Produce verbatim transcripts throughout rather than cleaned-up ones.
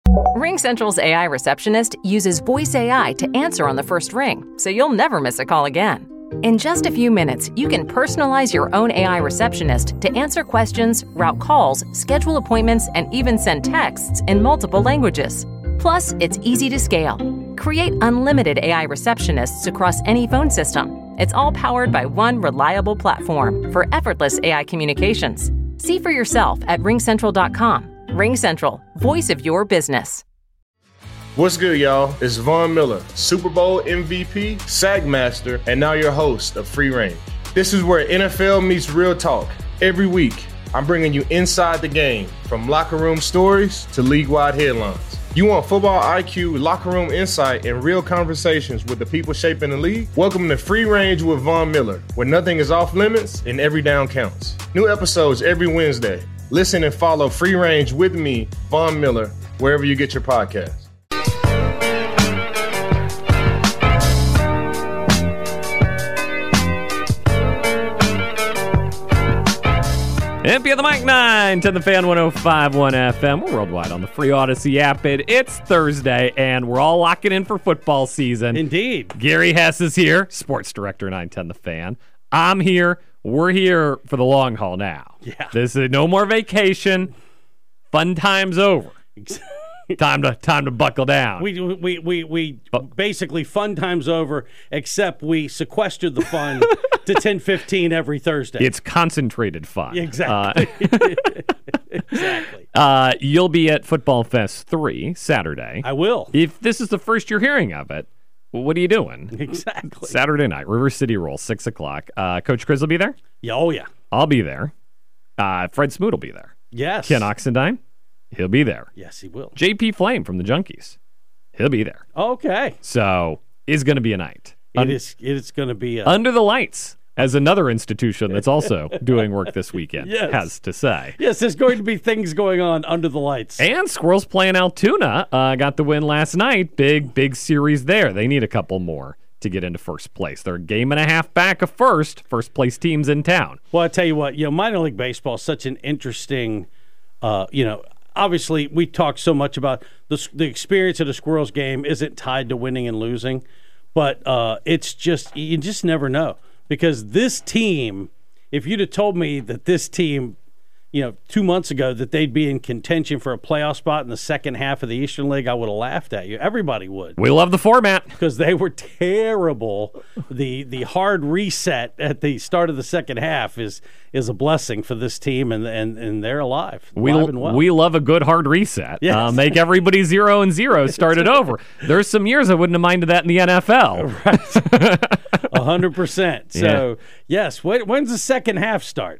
RingCentral's A I receptionist uses voice A I to answer on the first ring, so you'll never miss a call again. In just a few minutes, you can personalize your own A I receptionist to answer questions, route calls, schedule appointments, and even send texts in multiple languages. Plus, it's easy to scale. Create unlimited A I receptionists across any phone system. It's all powered by one reliable platform for effortless A I communications. See for yourself at ring central dot com. RingCentral, voice of your business. What's good, y'all? It's Von Miller, Super Bowl M V P, SAG Master, and now your host of Free Range. This is where N F L meets real talk. Every week, I'm bringing you inside the game, from locker room stories to league-wide headlines. You want football I Q, locker room insight, and real conversations with the people shaping the league? Welcome to Free Range with Von Miller, where nothing is off limits and every down counts. New episodes every Wednesday. Listen and follow Free Range with me, Von Miller, wherever you get your podcasts. M P of the Mic nine to the Fan one oh five point one F M. We're worldwide on the free Odyssey app. It, it's Thursday, and we're all locking in for football season. Indeed. Gary Hess is here, sports director, nine ten The Fan. I'm here. We're here for the long haul now. Yeah. This is no more vacation. Fun time's over. time to time to buckle down. We we we we basically fun time's over, except we sequestered the fun to ten fifteen every Thursday. It's concentrated fun. Exactly. Uh, exactly. Uh, you'll be at Football Fest three Saturday. I will. If this is the first you're hearing of it, well, what are you doing? Exactly. Saturday night, River City Roll, six o'clock. Uh, Coach Chris will be there? Yeah, oh, yeah. I'll be there. Uh, Fred Smoot will be there. Yes. Ken Oxendine, he'll be there. Yes, he will. J P Flame from the Junkies, he'll be there. Okay. So it's going to be a night. It Un- is. It is going to be a... Under the Lights, as another institution that's also doing work this weekend Yes. has to say. Yes, there's going to be things going on under the lights. And Squirrels playing Altoona uh, got the win last night. Big, big series there. They need a couple more to get into first place. They're a game and a half back of first. First place teams in town. Well, I tell you what, you know, minor league baseball is such an interesting, uh, you know, obviously we talk so much about the, the experience of the Squirrels game isn't tied to winning and losing, but uh, it's just, you just never know. Because this team, if you'd have told me that this team, you know, two months ago that they'd be in contention for a playoff spot in the second half of the Eastern League, I would have laughed at you. Everybody would. We love the format. Because they were terrible. The the hard reset at the start of the second half is is a blessing for this team, and and, and they're alive. We, alive and well. we love a good hard reset. Yes. Uh, make everybody zero and zero, start it over. There's some years I wouldn't have minded that in the N F L. Right. A hundred percent. So, Yeah. yes, when, when's the second half start?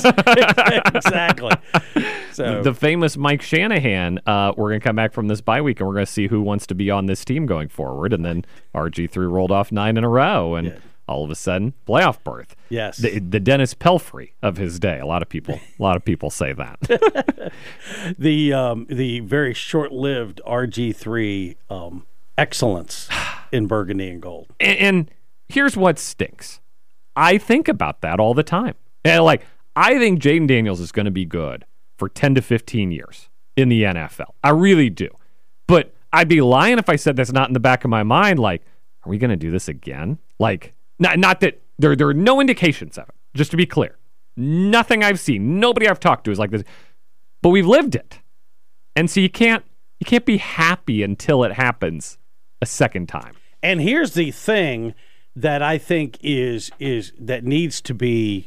Exactly. So The famous Mike Shanahan, uh, we're going to come back from this bye week, and we're going to see who wants to be on this team going forward. And then R G three rolled off nine in a row, and Yeah. all of a sudden, playoff berth. Yes. The, the Dennis Pelfrey of his day. A lot of people, a lot of people say that. the um, the very short-lived R G three um, excellence in burgundy and gold. And, and here's what stinks. I think about that all the time. And like, I think Jaden Daniels is going to be good for ten to fifteen years in the N F L. I really do. But I'd be lying if I said that's not in the back of my mind. Like, are we going to do this again? Like, not, not that there, there are no indications of it, just to be clear. Nothing I've seen, nobody I've talked to is like this. But we've lived it. And so you can't you can't be happy until it happens a second time. And here's the thing that I think is is that needs to be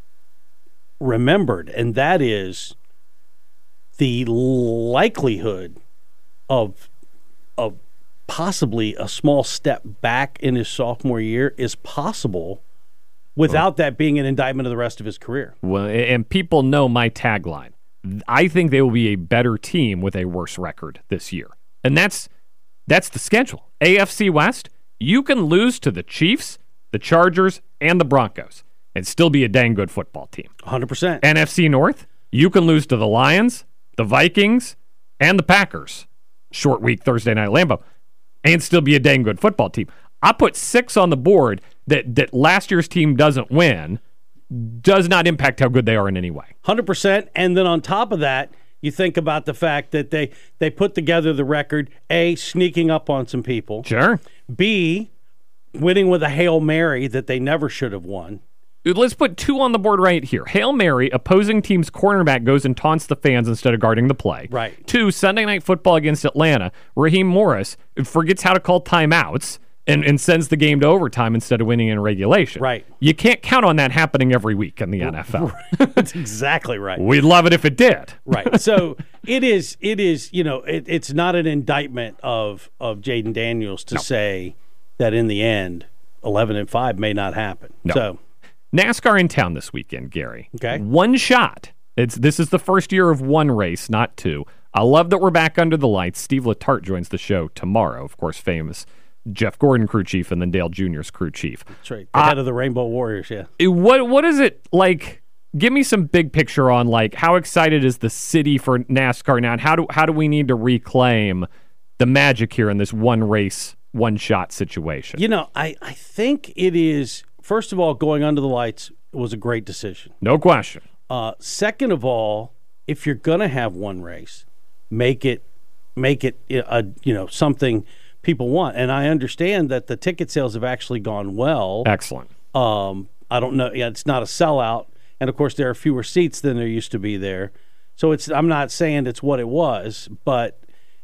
remembered, and that is the likelihood of of possibly a small step back in his sophomore year is possible without that being an indictment of the rest of his career. Well, and people know my tagline. I think they will be a better team with a worse record this year. And that's that's the schedule. A F C West, you can lose to the Chiefs, the Chargers, and the Broncos and still be a dang good football team. one hundred percent. N F C North, you can lose to the Lions, the Vikings, and the Packers. Short week Thursday night at Lambeau, and still be a dang good football team. I put six on the board that, that last year's team doesn't win does not impact how good they are in any way. one hundred percent. And then on top of that, You think about the fact that they, they put together the record, A, sneaking up on some people. Sure. B, winning with a Hail Mary that they never should have won. Let's put two on the board right here. Hail Mary, opposing team's cornerback goes and taunts the fans instead of guarding the play. Right. Two, Sunday Night Football against Atlanta. Raheem Morris forgets how to call timeouts and, and sends the game to overtime instead of winning in regulation. Right. You can't count on that happening every week in the N F L. That's exactly right. We'd love it if it did. Right. So it is, it is, you know, it, it's not an indictment of, of Jaden Daniels to No. say that in the end, eleven and five may not happen. No. So NASCAR in town this weekend, Gary. Okay. One shot. It's This is the first year of one race, not two. I love that we're back under the lights. Steve Letarte joins the show tomorrow. Of course, famous Jeff Gordon crew chief and then Dale Junior's crew chief. That's right. The Uh, head of the Rainbow Warriors, yeah. What What is it like? Give me some big picture on like how excited is the city for NASCAR now, and how do how do we need to reclaim the magic here in this one race, one shot situation? You know, I, I think it is, first of all, going under the lights was a great decision. No question. Uh, second of all, if you're going to have one race, make it make it a, you know, something people want. And I understand that the ticket sales have actually gone well. Excellent. Um, I don't know. Yeah, it's not a sellout. And, of course, there are fewer seats than there used to be there. So it's I'm not saying it's what it was, but,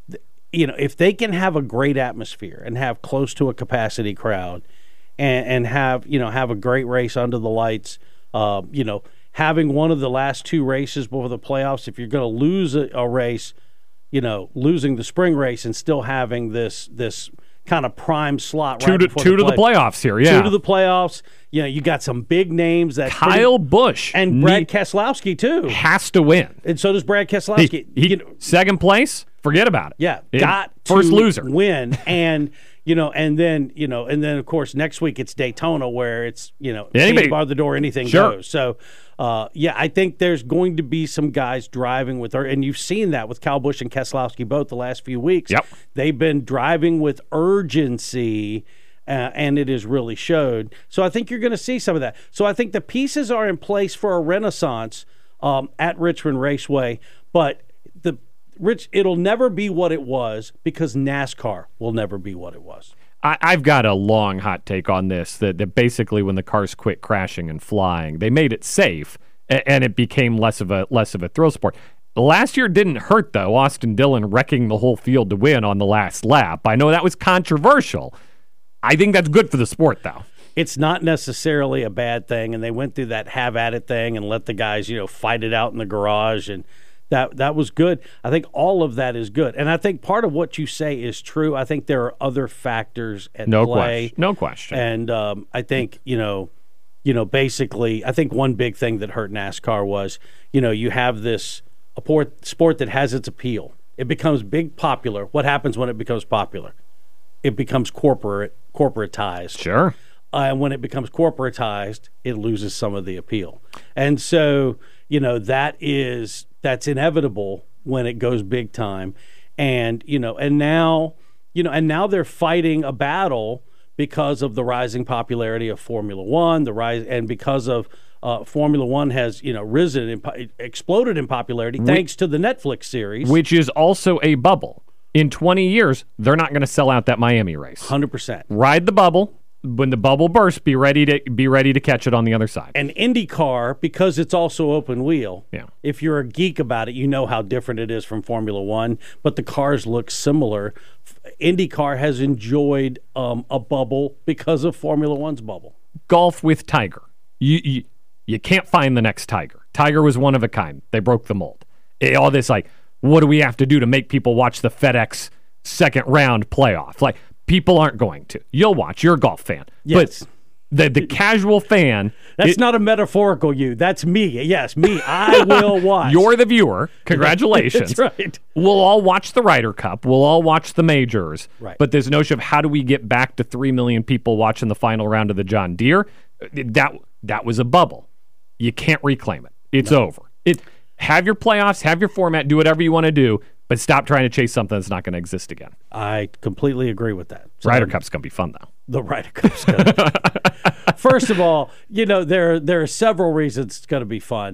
you know, if they can have a great atmosphere and have close to a capacity crowd and, and have, you know, have a great race under the lights, uh, you know, having one of the last two races before the playoffs, if you're going to lose a, a race, you know, losing the spring race and still having this this kind of prime slot Two right to before two the to the play- playoffs here. Yeah. Two to the playoffs. You know, you got some big names that Kyle pretty, Busch and Brad need- Keselowski too, has to win. and so does Brad Keselowski. He, he- You know, second place. Forget about it. yeah, It- got first to loser. win, and you know, and then you know, and then of course next week it's Daytona where it's you know Anybody- bar the door, anything Sure. goes. So. Uh, yeah, I think there's going to be some guys driving with her, and you've seen that with Kyle Busch and Keselowski both the last few weeks. Yep. They've been driving with urgency, uh, and it has really showed. So I think you're going to see some of that. So I think the pieces are in place for a renaissance um, at Richmond Raceway, but the Rich, it'll never be what it was because NASCAR will never be what it was. I, I've got a long hot take on this that, that basically when the cars quit crashing and flying, they made it safe and, and it became less of a less of a thrill sport. Last year didn't hurt though. Austin Dillon wrecking the whole field to win on the last lap. I know that was controversial. I think that's good for the sport though. It's not necessarily a bad thing, and they went through that have at it thing and let the guys, you know, fight it out in the garage, and that that was good. I think all of that is good, and I think part of what you say is true. I think there are other factors at No play. question. No question. And um, I think you know, you know, basically, I think one big thing that hurt NASCAR was, you know, you have this a port, sport that has its appeal. It becomes big, popular. What happens when it becomes popular? It becomes corporate, corporatized. Sure. Uh, and when it becomes corporatized, it loses some of the appeal. And so, you know, that is that's inevitable when it goes big time. And, you know, and now, you know, and now they're fighting a battle because of the rising popularity of Formula One, the rise, and because of uh, Formula One has, you know, risen and po- exploded in popularity thanks to the Netflix series. Which is also a bubble. In twenty years, they're not going to sell out that Miami race. one hundred percent. Ride the bubble. When the bubble bursts, be ready to be ready to catch it on the other side. And IndyCar, because it's also open wheel, Yeah. if you're a geek about it, you know how different it is from Formula One, but the cars look similar. IndyCar has enjoyed um, a bubble because of Formula One's bubble. Golf with Tiger. You, you you can't find the next Tiger. Tiger was one of a kind. They broke the mold. Eh, all this like, what do we have to do to make people watch the FedEx second round playoff? Like, people aren't going to. You'll watch. You're a golf fan. Yes. But the the casual fan. That's it- not a metaphorical you. That's me. Yes, me. I will watch. You're the viewer. Congratulations. That's right. We'll all watch the Ryder Cup. We'll all watch the majors. Right. But this notion of how do we get back to three million people watching the final round of the John Deere, that that was a bubble. You can't reclaim it. It's No. over. It have your playoffs, have your format, do whatever you want to do, but stop trying to chase something that's not going to exist again. I completely agree with that. So, Ryder Cup's going to be fun though. The Ryder Cup's going to be First of all, you know, there, there are several reasons it's going to be fun.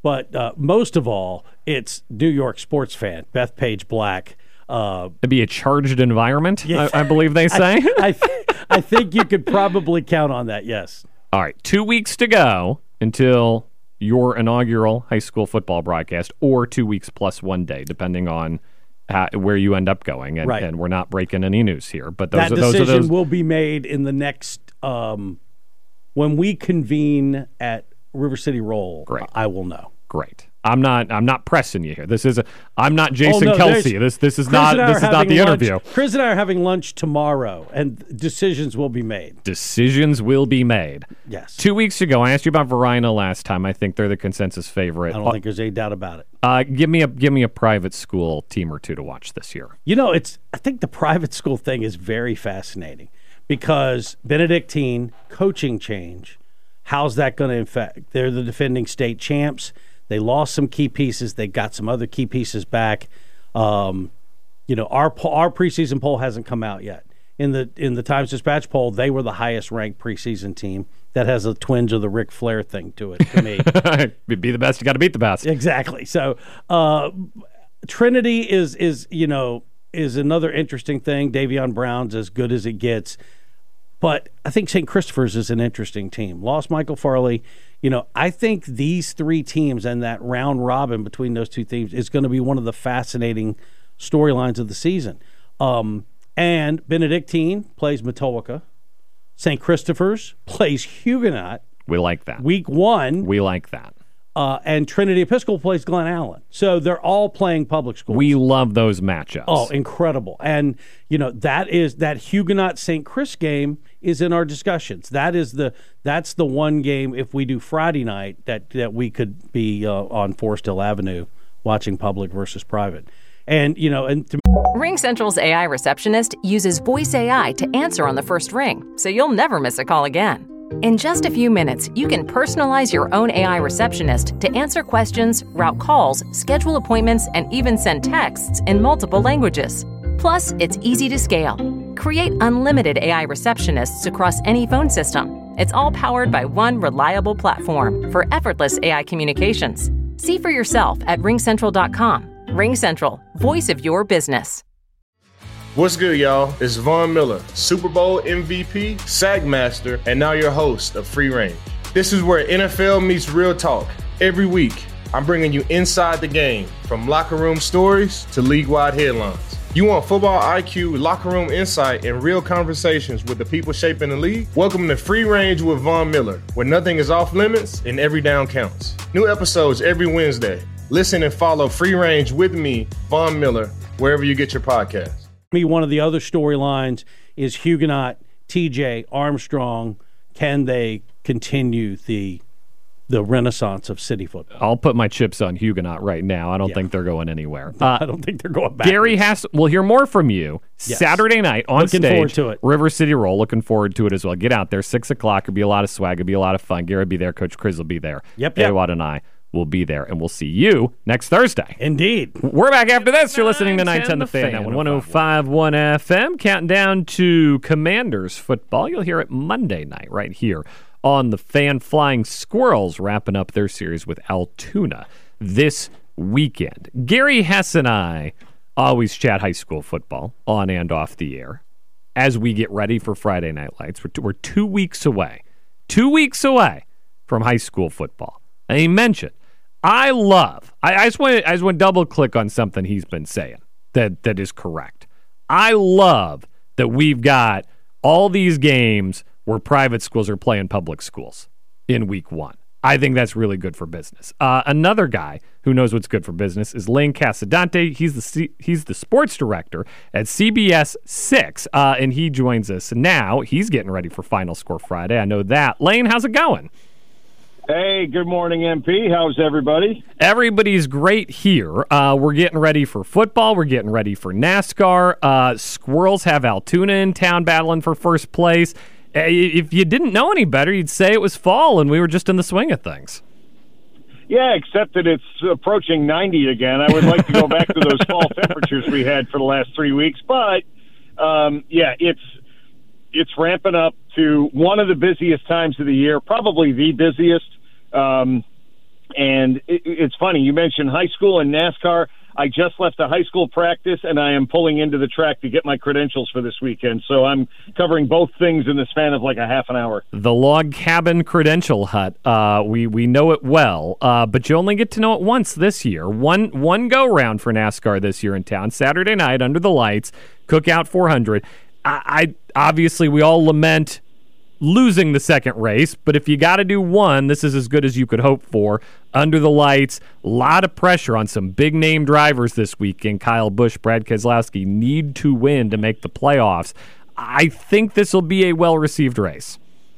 but uh, most of all, it's New York sports fan, Bethpage Black. Uh, It'd be a charged environment, yeah. I, I believe they say. I, I, th- I think you could probably count on that, yes. All right, two weeks to go until your inaugural high school football broadcast, or two weeks plus one day, depending on how, where you end up going. And, right. and we're not breaking any news here. But those that are, those decision are those. will be made in the next um, when we convene at River City Roll. Great. I will know. Great. I'm not. I'm not pressing you here. This is. A, I'm not Jason oh, no, Kelsey. This. This is Chris not. This is not the lunch. interview. Chris and I are having lunch tomorrow, and decisions will be made. Decisions will be made. Yes. Two weeks ago, I asked you about Verina last time. I think they're the consensus favorite. I don't uh, think there's any doubt about it. Uh, give me a give me a private school team or two to watch this year. You know, it's. I think the private school thing is very fascinating because Benedictine coaching change. How's that going to affect? They're the defending state champs. They lost some key pieces. They got some other key pieces back. Um, you know, our our preseason poll hasn't come out yet. In the in the Times Dispatch poll, they were the highest ranked preseason team. That has a twinge of the Ric Flair thing to it. To me, be the best. You got to beat the best. Exactly. So uh, Trinity is is you know is another interesting thing. Davion Brown's as good as it gets. But I think Saint Christopher's is an interesting team. Lost Michael Farley. You know, I think these three teams and that round robin between those two teams is going to be one of the fascinating storylines of the season. Um, and Benedictine plays Matoaka. Saint Christopher's plays Huguenot. We like that. Week one. We like that. Uh, and Trinity Episcopal plays Glen Allen. So they're all playing public schools. We love those matchups. Oh, incredible. And, you know, that is that Huguenot-Saint Chris game is in our discussions. That is the that's the one game, if we do Friday night, that, that we could be uh, on Forest Hill Avenue watching public versus private. And, you know, and to Ring Central's A I receptionist uses voice A I to answer on the first ring, so you'll never miss a call again. In just a few minutes, you can personalize your own A I receptionist to answer questions, route calls, schedule appointments, and even send texts in multiple languages. Plus, it's easy to scale. Create unlimited A I receptionists across any phone system. It's all powered by one reliable platform for effortless A I communications. See for yourself at ring central dot com. Ring Central, voice of your business. What's good, y'all? It's Von Miller, Super Bowl M V P, SAG Master, and now your host of Free Range. This is where N F L meets real talk. Every week, I'm bringing you inside the game, from locker room stories to league-wide headlines. You want football I Q, locker room insight, and real conversations with the people shaping the league? Welcome to Free Range with Von Miller, where nothing is off limits and every down counts. New episodes every Wednesday. Listen and follow Free Range with me, Von Miller, wherever you get your podcasts. Me, one of the other storylines is Huguenot, T J, Armstrong. Can they continue the the renaissance of city football? I'll put my chips on Huguenot right now. I don't Yeah. think they're going anywhere. Uh, I don't think they're going back. Gary has. We'll hear more from you Yes. Saturday night on Looking stage. forward to it. River City Roll. Looking forward to it as well. Get out there, six o'clock. It'll be a lot of swag. It'll be a lot of fun. Gary will be there. Coach Chris will be there. Yep, yep. Aywad and I will be there, and we'll see you next Thursday. Indeed. We're back after this. You're listening to nine ten The Fan. That one, one oh five point one F M. Counting down to Commanders football. You'll hear it Monday night right here on The Fan. Flying Squirrels wrapping up their series with Altoona this weekend. Gary Hess and I always chat high school football on and off the air as we get ready for Friday Night Lights. We're, t- we're two weeks away. Two weeks away from high school football. And he mentioned, I love, I, I just want to I just want to double click on something he's been saying that, that is correct. I love that we've got all these games where private schools are playing public schools in week one. I think that's really good for business. Uh, another guy who knows what's good for business is Lane Casadante. He's the C- he's the sports director at C B S six, uh, and he joins us now. He's getting ready for Final Score Friday. I know that. Lane, how's it going? Hey, good morning, M P. How's everybody? Everybody's great here. Uh, we're getting ready for football. We're getting ready for NASCAR. Uh, Squirrels have Altoona in town battling for first place. If you didn't know any better, you'd say it was fall and we were just in the swing of things. Yeah, except that it's approaching ninety again. I would like to go back to those fall temperatures we had for the last three weeks. But, um, yeah, it's it's ramping up to one of the busiest times of the year, probably the busiest. Um, And it, it's funny, you mentioned high school and NASCAR. I just left a high school practice, and I am pulling into the track to get my credentials for this weekend. So I'm covering both things in the span of like a half an hour. The Log Cabin Credential Hut. Uh, we we know it well, uh, but you only get to know it once this year. One one go round for NASCAR this year in town. Saturday night under the lights, Cookout four hundred. I, I obviously we all lament losing the second race, but if you got to do one, this is as good as you could hope for. Under the lights, a lot of pressure on some big-name drivers this weekend. Kyle Busch, Brad Keselowski need to win to make the playoffs. I think this will be a well-received race.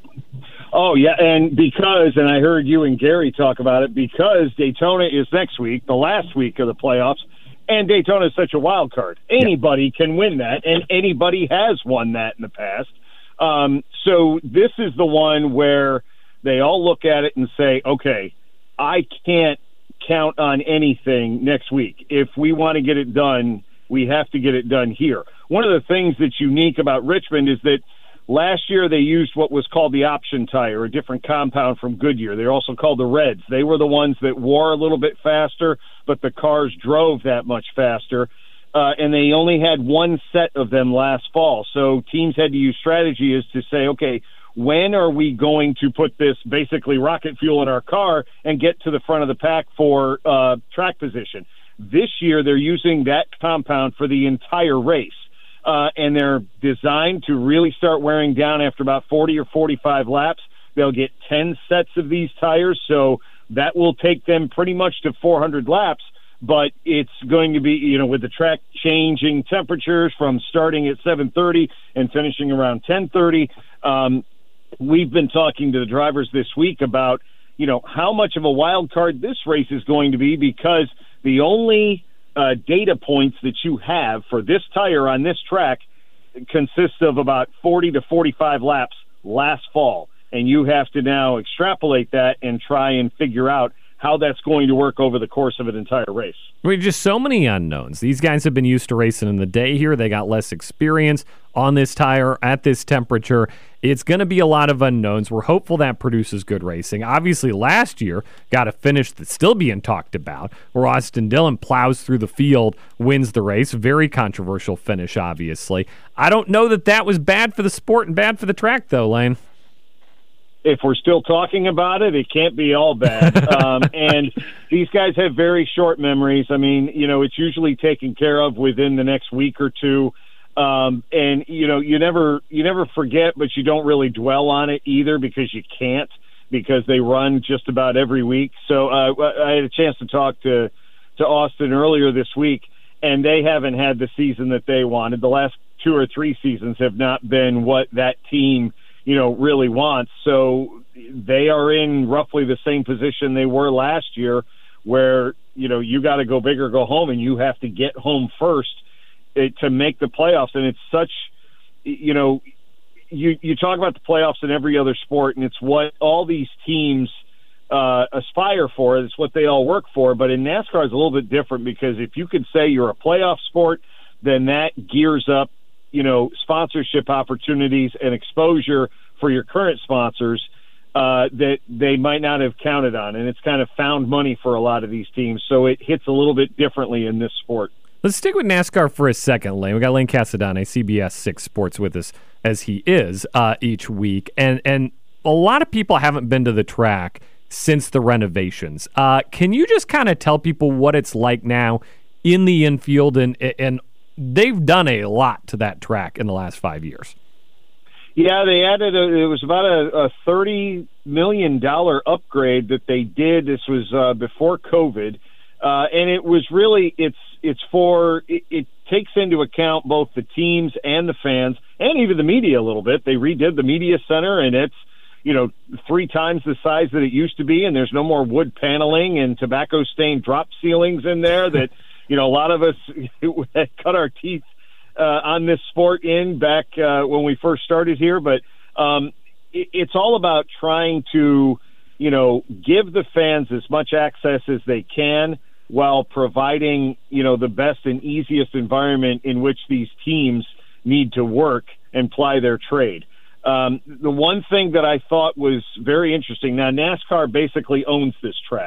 Oh, yeah, and because, and I heard you and Gary talk about it, because Daytona is next week, the last week of the playoffs, and Daytona is such a wild card. Anybody yeah. can win that, and anybody has won that in the past. Um, so this is the one where they all look at it and say, okay, I can't count on anything next week. If we want to get it done, we have to get it done here. One of the things that's unique about Richmond is that last year they used what was called the option tire, a different compound from Goodyear. They're also called the Reds. They were the ones that wore a little bit faster, but the cars drove that much faster. Uh, and they only had one set of them last fall. So teams had to use strategy is to say, okay, when are we going to put this basically rocket fuel in our car and get to the front of the pack for uh, track position? This year they're using that compound for the entire race. Uh, and they're designed to really start wearing down after about forty or forty-five laps. They'll get ten sets of these tires, so that will take them pretty much to four hundred laps. But it's going to be, you know, with the track changing temperatures from starting at seven thirty and finishing around ten thirty, um, we've been talking to the drivers this week about, you know, how much of a wild card this race is going to be, because the only uh, data points that you have for this tire on this track consists of about forty to forty-five laps last fall. And you have to now extrapolate that and try and figure out how that's going to work over the course of an entire race. I mean, just so many unknowns. These guys have been used to racing in the day here. They got less experience on this tire at this temperature. It's going to be a lot of unknowns. We're hopeful that produces good racing. Obviously, last year got a finish that's still being talked about, where Austin Dillon plows through the field, wins the race. Very controversial finish, obviously. I don't know that that was bad for the sport and bad for the track, though, Lane. If we're still talking about it, it can't be all bad. Um, and these guys have very short memories. I mean, you know, it's usually taken care of within the next week or two. Um, and, you know, you never you never forget, but you don't really dwell on it either, because you can't, because they run just about every week. So uh, I had a chance to talk to, to Austin earlier this week, and they haven't had the season that they wanted. The last two or three seasons have not been what that team you know, really wants. So they are in roughly the same position they were last year, where, you know, you got to go big or go home, and you have to get home first it, to make the playoffs. And it's such, you know, you, you talk about the playoffs in every other sport, and it's what all these teams uh, aspire for. It's what they all work for. But in NASCAR, it's a little bit different, because if you could say you're a playoff sport, then that gears up, you know, sponsorship opportunities and exposure for your current sponsors uh, that they might not have counted on. And it's kind of found money for a lot of these teams. So it hits a little bit differently in this sport. Let's stick with NASCAR for a second, Lane. We got Lane Casadonte, C B S six Sports, with us as he is uh, each week. And, and a lot of people haven't been to the track since the renovations. Uh, can you just kind of tell people what it's like now in the infield, and and they've done a lot to that track in the last five years. Yeah, they added, a, it was about a, a thirty million dollars upgrade that they did. This was uh, before COVID. Uh, and it was really, it's it's for, it, it takes into account both the teams and the fans, and even the media a little bit. They redid the media center, and it's, you know, three times the size that it used to be, and there's no more wood paneling and tobacco-stained drop ceilings in there that, you know, a lot of us cut our teeth uh, on this sport in back uh, when we first started here. But um, it, it's all about trying to, you know, give the fans as much access as they can while providing, you know, the best and easiest environment in which these teams need to work and ply their trade. Um, the one thing that I thought was very interesting, now NASCAR basically owns this track.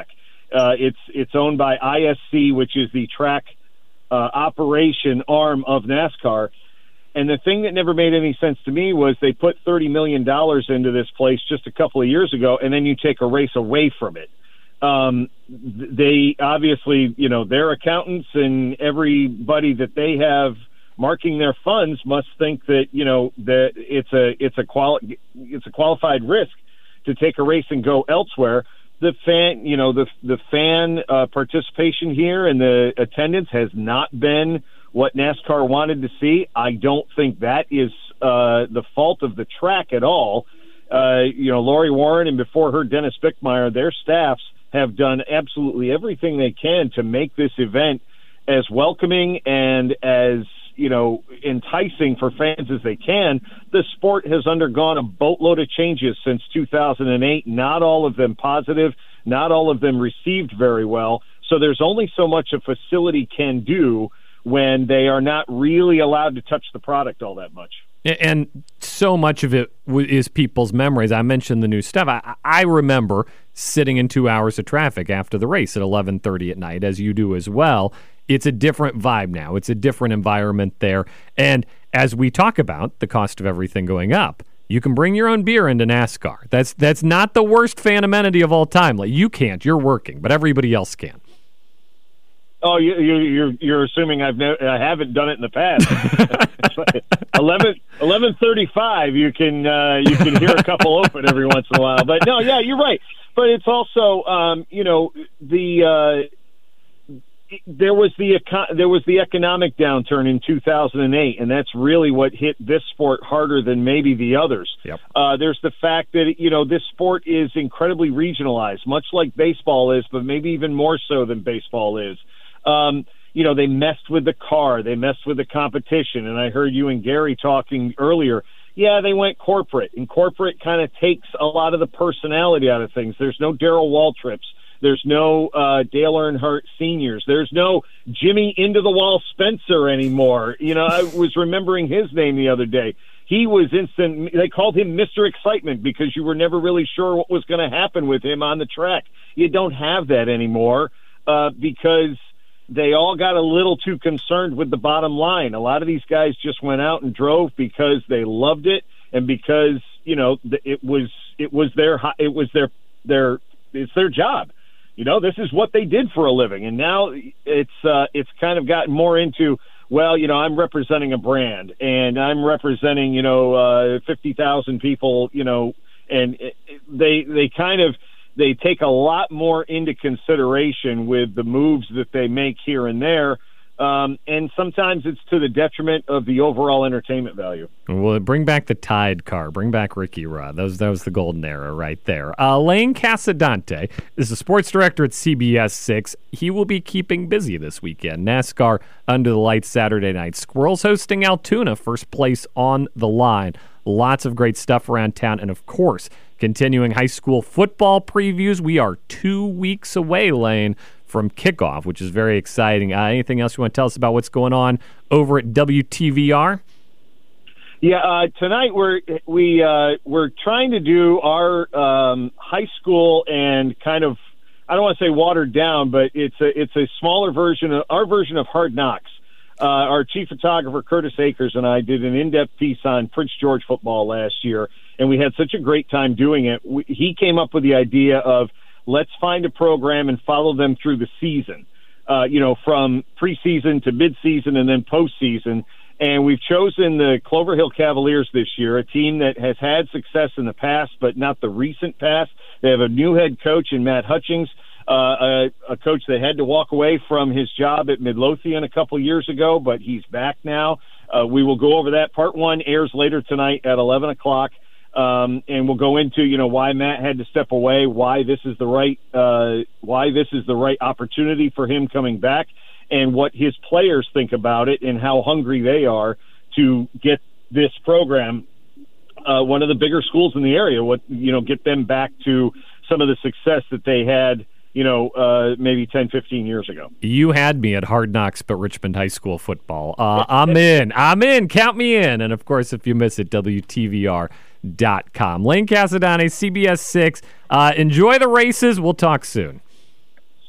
Uh, it's it's owned by I S C, which is the track uh, operation arm of NASCAR. And the thing that never made any sense to me was they put thirty million dollars into this place just a couple of years ago, and then you take a race away from it. Um, they obviously, you know, their accountants and everybody that they have marking their funds must think that, you know, that it's a it's a quali- it's a qualified risk to take a race and go elsewhere. The fan, you know, the the fan uh, participation here and the attendance has not been what NASCAR wanted to see. I don't think that is uh, the fault of the track at all. Uh, you know, Lori Warren and before her Dennis Bickmeyer, their staffs have done absolutely everything they can to make this event as welcoming and as, you know, enticing for fans as they can. The sport has undergone a boatload of changes since two thousand eight, not all of them positive, not all of them received very well. So there's only so much a facility can do when they are not really allowed to touch the product all that much. And so much of it is people's memories. I mentioned the new stuff. I, I remember sitting in two hours of traffic after the race at eleven thirty at night, as you do as well. It's a different vibe now. It's a different environment there. And as we talk about the cost of everything going up, you can bring your own beer into NASCAR. That's that's not the worst fan amenity of all time. Like, you can't. You're working, but everybody else can. Oh, you, you, you're you're assuming I've ne- I haven't done it in the past. eleven eleven thirty five. You can uh, you can hear a couple open every once in a while. But no, yeah, you're right. But it's also um, you know the uh, there was the eco- there was the economic downturn in two thousand eight, and that's really what hit this sport harder than maybe the others. Yep. Uh, there's the fact that you know this sport is incredibly regionalized, much like baseball is, but maybe even more so than baseball is. Um, you know, they messed with the car. They messed with the competition. And I heard you and Gary talking earlier. Yeah, they went corporate. And corporate kind of takes a lot of the personality out of things. There's no Darrell Waltrips. There's no uh, Dale Earnhardt Seniors. There's no Jimmy Into-the-Wall Spencer anymore. You know, I was remembering his name the other day. He was instant. They called him Mister Excitement because you were never really sure what was going to happen with him on the track. You don't have that anymore uh, because they all got a little too concerned with the bottom line. A lot of these guys just went out and drove because they loved it and because, you know, it was it was their it was their their it's their job. You know, this is what they did for a living. And now it's uh, it's kind of gotten more into, well, you know, I'm representing a brand and I'm representing, you know, uh, fifty thousand people, you know, and it, they they kind of they take a lot more into consideration with the moves that they make here and there. Um, and sometimes it's to the detriment of the overall entertainment value. Well, bring back the Tide car. Bring back Ricky Rudd. That was, that was the golden era right there. Uh, Lane Casadante is the sports director at C B S six. He will be keeping busy this weekend. NASCAR Under the Lights Saturday night. Squirrels hosting Altoona, first place on the line. Lots of great stuff around town. And, of course, continuing high school football previews. We are two weeks away, Lane, from kickoff, which is very exciting. Uh, anything else you want to tell us about what's going on over at W T V R? Yeah, uh, tonight we're we uh, we're trying to do our um, high school and kind of, I don't want to say watered down, but it's a it's a smaller version of our version of Hard Knocks. Uh, our chief photographer Curtis Akers and I did an in-depth piece on Prince George football last year, and we had such a great time doing it. We, he came up with the idea of let's find a program and follow them through the season, uh, you know, from preseason to midseason and then postseason. And we've chosen the Clover Hill Cavaliers this year, a team that has had success in the past, but not the recent past. They have a new head coach in Matt Hutchings, uh, a, a coach that had to walk away from his job at Midlothian a couple years ago, but he's back now. Uh, we will go over that. Part one airs later tonight at eleven o'clock. Um, and we'll go into, you know, why Matt had to step away, why this is the right, uh, why this is the right opportunity for him coming back, and what his players think about it and how hungry they are to get this program, uh, one of the bigger schools in the area, what, you know, get them back to some of the success that they had, you know, uh, maybe ten, fifteen years ago. You had me at Hard Knocks, but Richmond High School football. Uh, I'm in. I'm in. Count me in. And, of course, if you miss it, W T V R dot com. Lane Casadante, C B S six. Uh, enjoy the races. We'll talk soon.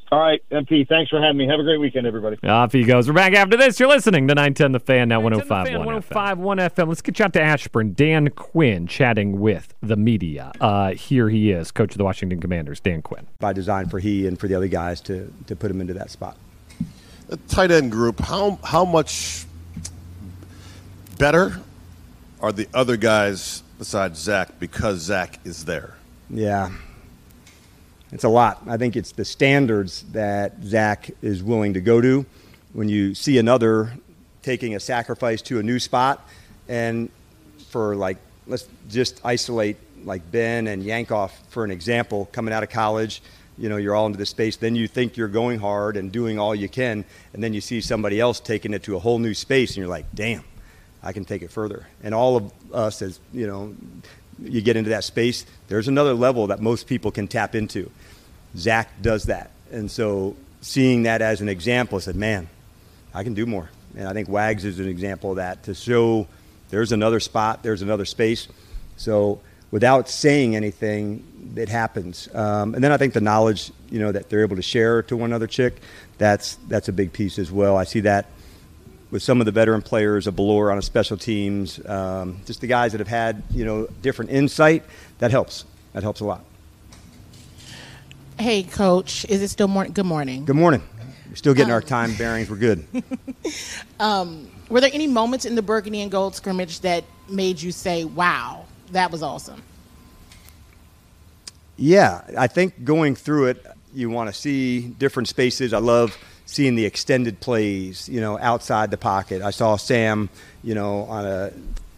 All right, M P, thanks for having me. Have a great weekend, everybody. Off he goes. We're back after this. You're listening to nine ten The Fan, now one oh five point one one oh five one F M. Let's get you out to Ashburn. Dan Quinn chatting with the media. Uh, here he is, coach of the Washington Commanders, Dan Quinn. By design for he and for the other guys to, to put him into that spot. The tight end group, how how much better are the other guys besides Zach because Zach is there? Yeah. It's a lot. I think it's the standards that Zach is willing to go to. When you see another taking a sacrifice to a new spot, and for like, let's just isolate like Ben and Yankoff for an example, coming out of college, you know, you're all into this space, then you think you're going hard and doing all you can, and then you see somebody else taking it to a whole new space, and you're like, damn, I can take it further. And all of us, as you know, you get into that space, there's another level that most people can tap into. Zach does that. And so seeing that as an example, I said, man, I can do more. And I think Wags is an example of that, to show there's another spot, there's another space. So without saying anything, it happens. Um, and then I think the knowledge, you know, that they're able to share to one other chick, that's that's a big piece as well. I see that with some of the veteran players, a Ballore on a special teams, um, just the guys that have had, you know, different insight, that helps. That helps a lot. Hey, Coach, is it still morning? Good morning. Good morning. We're still getting um, our time bearings. We're good. um, were there any moments in the Burgundy and Gold scrimmage that made you say, wow, that was awesome? Yeah, I think going through it, you want to see different spaces. I love seeing the extended plays, you know, outside the pocket. I saw Sam, you know, on a,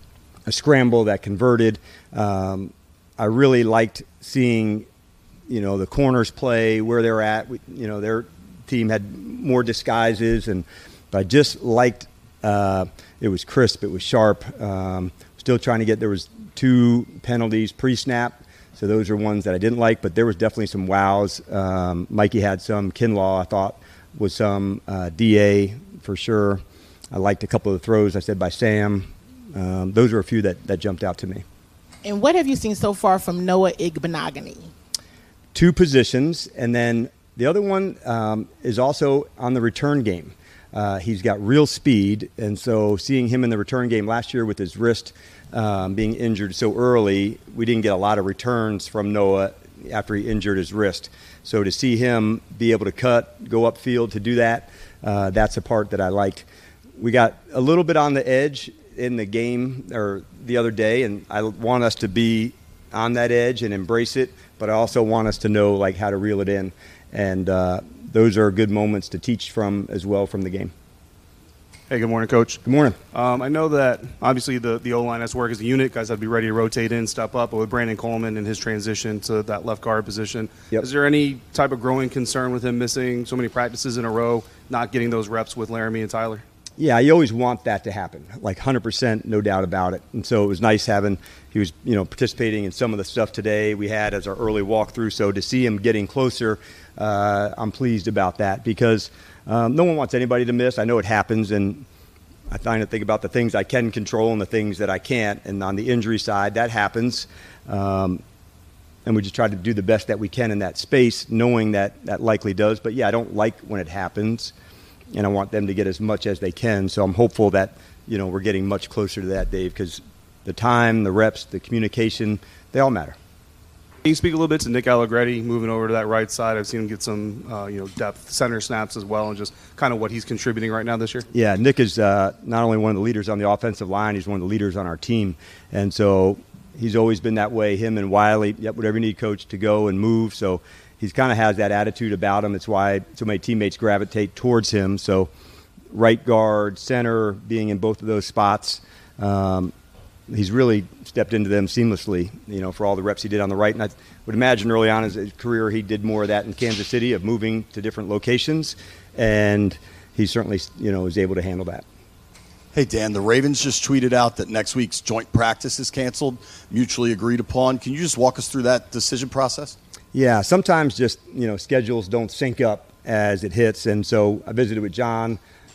a scramble that converted. Um, I really liked seeing, you know, the corners play where they're at. We, you know, their team had more disguises, and but I just liked uh, it was crisp, it was sharp. Um, still trying to get, there was two penalties pre-snap, so those are ones that I didn't like, but there was definitely some wows. Um, Mikey had some, Kinlaw I thought was some, uh, D A for sure. I liked a couple of the throws I said by Sam. Um, those are a few that, that jumped out to me. And what have you seen so far from Noah Igbenogany? Two positions, and then the other one um, is also on the return game. Uh, he's got real speed, and so seeing him in the return game last year with his wrist um, being injured so early, we didn't get a lot of returns from Noah after he injured his wrist. So to see him be able to cut, go upfield to do that, uh, that's a part that I liked. We got a little bit on the edge in the game or the other day, and I want us to be on that edge and embrace it, but I also want us to know like how to reel it in. And uh, those are good moments to teach from as well from the game. Hey, good morning, Coach. Good morning. Um, I know that obviously the, the O-line has to work as a unit. Guys have to be ready to rotate in, step up. But with Brandon Coleman and his transition to that left guard position, yep. Is there any type of growing concern with him missing so many practices in a row, not getting those reps with Laramie and Tyler? Yeah, you always want that to happen, like one hundred percent, no doubt about it. And so it was nice having, he was, you know, participating in some of the stuff today we had as our early walkthrough. So to see him getting closer, uh, I'm pleased about that because um, no one wants anybody to miss. I know it happens, and I find to think about the things I can control and the things that I can't. And on the injury side, that happens. Um, and we just try to do the best that we can in that space, knowing that that likely does. But, yeah, I don't like when it happens. And I want them to get as much as they can. So I'm hopeful that, you know, we're getting much closer to that, Dave, because the time, the reps, the communication, they all matter. Can you speak a little bit to Nick Allegretti moving over to that right side? I've seen him get some, uh, you know, depth center snaps as well, and just kind of what he's contributing right now this year. Yeah, Nick is uh, not only one of the leaders on the offensive line, he's one of the leaders on our team. And so he's always been that way, him and Wiley, yep, whatever you need, coach, to go and move. So he's kind of has that attitude about him. It's why so many teammates gravitate towards him. So right guard, center, being in both of those spots, um, he's really stepped into them seamlessly, you know, for all the reps he did on the right. And I would imagine early on in his career he did more of that in Kansas City, of moving to different locations. And he certainly, you know, was able to handle that. Hey, Dan, the Ravens just tweeted out that next week's joint practice is canceled, mutually agreed upon. Can you just walk us through that decision process? Yeah, sometimes just, you know, schedules don't sync up as it hits. And so I visited with John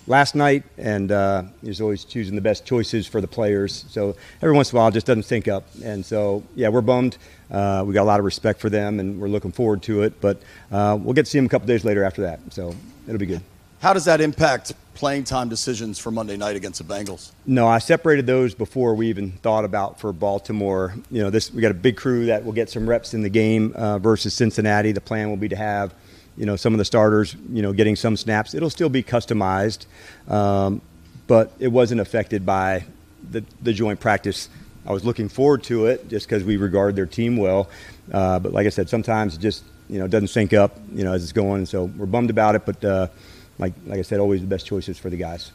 last night, and uh, he's always choosing the best choices for the players. So every once in a while, it just doesn't sync up. And so, yeah, we're bummed. Uh, we got a lot of respect for them, and we're looking forward to it. But uh, we'll get to see them a couple days later after that. So it'll be good. How does that impact playing time decisions for Monday night against the Bengals? No, I separated those before we even thought about for Baltimore. You know, this we got a big crew that will get some reps in the game uh, versus Cincinnati. The plan will be to have, you know, some of the starters, you know, getting some snaps. It'll still be customized, um, but it wasn't affected by the, the joint practice. I was looking forward to it just because we regard their team well. Uh, but like I said, sometimes it just, you know, doesn't sync up, you know, as it's going. So we're bummed about it, but uh, like like I said, always the best choices for the guys.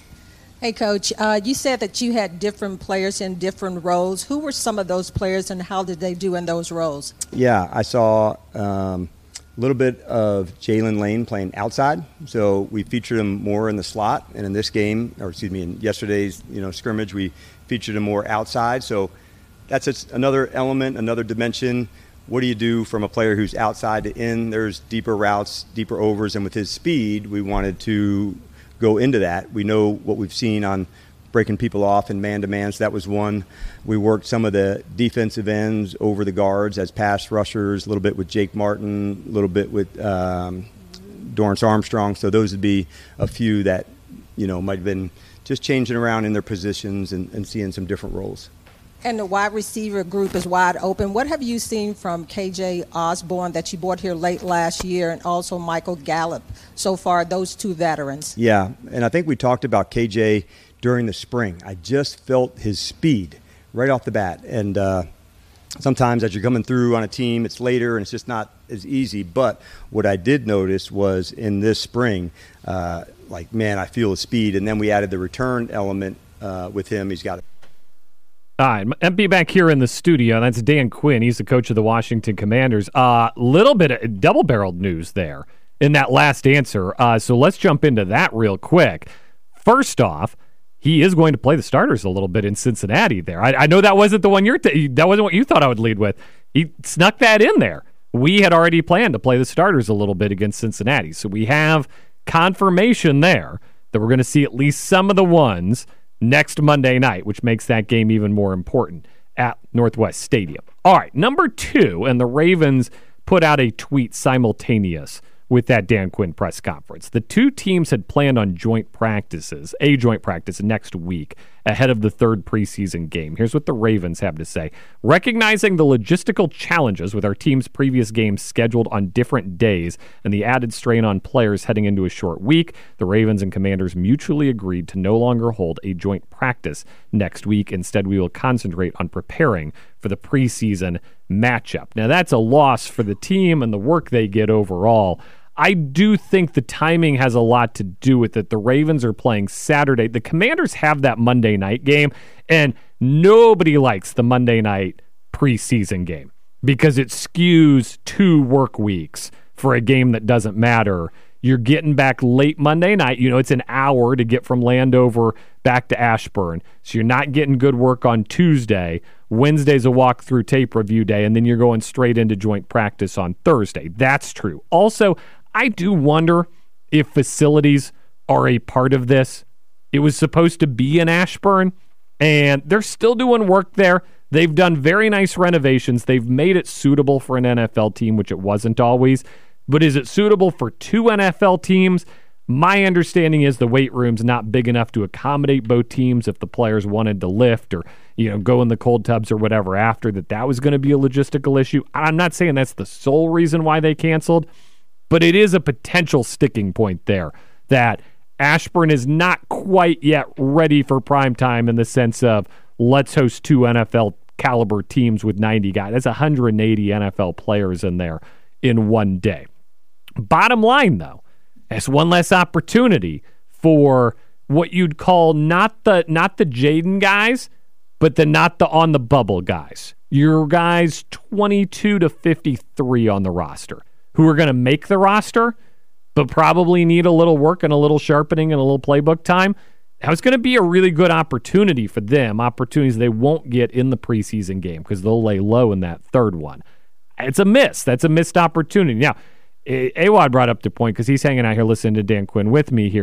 Hey, Coach, uh, you said that you had different players in different roles. Who were some of those players, and how did they do in those roles? Yeah, I saw um, a little bit of Jalen Lane playing outside. So we featured him more in the slot. And in this game, or excuse me, in yesterday's you know scrimmage, we featured him more outside. So that's just another element, another dimension. What do you do from a player who's outside to in? There's deeper routes, deeper overs, and with his speed, we wanted to go into that. We know what we've seen on breaking people off in man-to-man, so that was one. We worked some of the defensive ends over the guards as pass rushers, a little bit with Jake Martin, a little bit with um, Dorrance Armstrong. So those would be a few that, you know, might have been just changing around in their positions and, and seeing some different roles. And the wide receiver group is wide open. What have you seen from K J Osborne that you brought here late last year, and also Michael Gallup so far, those two veterans? Yeah, and I think we talked about K J during the spring. I just felt his speed right off the bat. And uh, sometimes as you're coming through on a team, it's later and it's just not as easy. But what I did notice was in this spring, uh, like, man, I feel his speed. And then we added the return element uh, with him. He's got it. All right, M P back here in the studio. That's Dan Quinn. He's the coach of the Washington Commanders. A uh, little bit of double-barreled news there in that last answer. Uh, so let's jump into that real quick. First off, he is going to play the starters a little bit in Cincinnati there. I, I know that wasn't the one you're t- that wasn't what you thought I would lead with. He snuck that in there. We had already planned to play the starters a little bit against Cincinnati. So we have confirmation there that we're going to see at least some of the ones next Monday night, which makes that game even more important at Northwest Stadium. All right, number two, and the Ravens put out a tweet simultaneous with that Dan Quinn press conference. The two teams had planned on joint practices, a joint practice next week ahead of the third preseason game. Here's what the Ravens have to say. Recognizing the logistical challenges with our team's previous games scheduled on different days and the added strain on players heading into a short week, the Ravens and Commanders mutually agreed to no longer hold a joint practice next week. Instead, we will concentrate on preparing for the preseason matchup. Now, that's a loss for the team and the work they get overall. I do think the timing has a lot to do with it. The Ravens are playing Saturday. The Commanders have that Monday night game, and nobody likes the Monday night preseason game because it skews two work weeks for a game that doesn't matter. You're getting back late Monday night. You know, it's an hour to get from Landover back to Ashburn. So you're not getting good work on Tuesday. Wednesday's a walkthrough tape review day, and then you're going straight into joint practice on Thursday. That's true. Also, I do wonder if facilities are a part of this. It was supposed to be in Ashburn, and they're still doing work there. They've done very nice renovations. They've made it suitable for an N F L team, which it wasn't always. But is it suitable for two N F L teams? My understanding is the weight room's not big enough to accommodate both teams if the players wanted to lift or, you know, go in the cold tubs or whatever after, that that was going to be a logistical issue. I'm not saying that's the sole reason why they canceled, but it is a potential sticking point there that Ashburn is not quite yet ready for prime time in the sense of let's host two N F L caliber teams with ninety guys. That's one hundred eighty N F L players in there in one day. Bottom line, though, it's one less opportunity for what you'd call not the not the Jaden guys, but the not the on the bubble guys. Your guys twenty-two to fifty-three on the roster who are going to make the roster, but probably need a little work and a little sharpening and a little playbook time. Now, it's going to be a really good opportunity for them, opportunities they won't get in the preseason game because they'll lay low in that third one. It's a miss. That's a missed opportunity. Now, A W A D brought up the point because he's hanging out here listening to Dan Quinn with me here.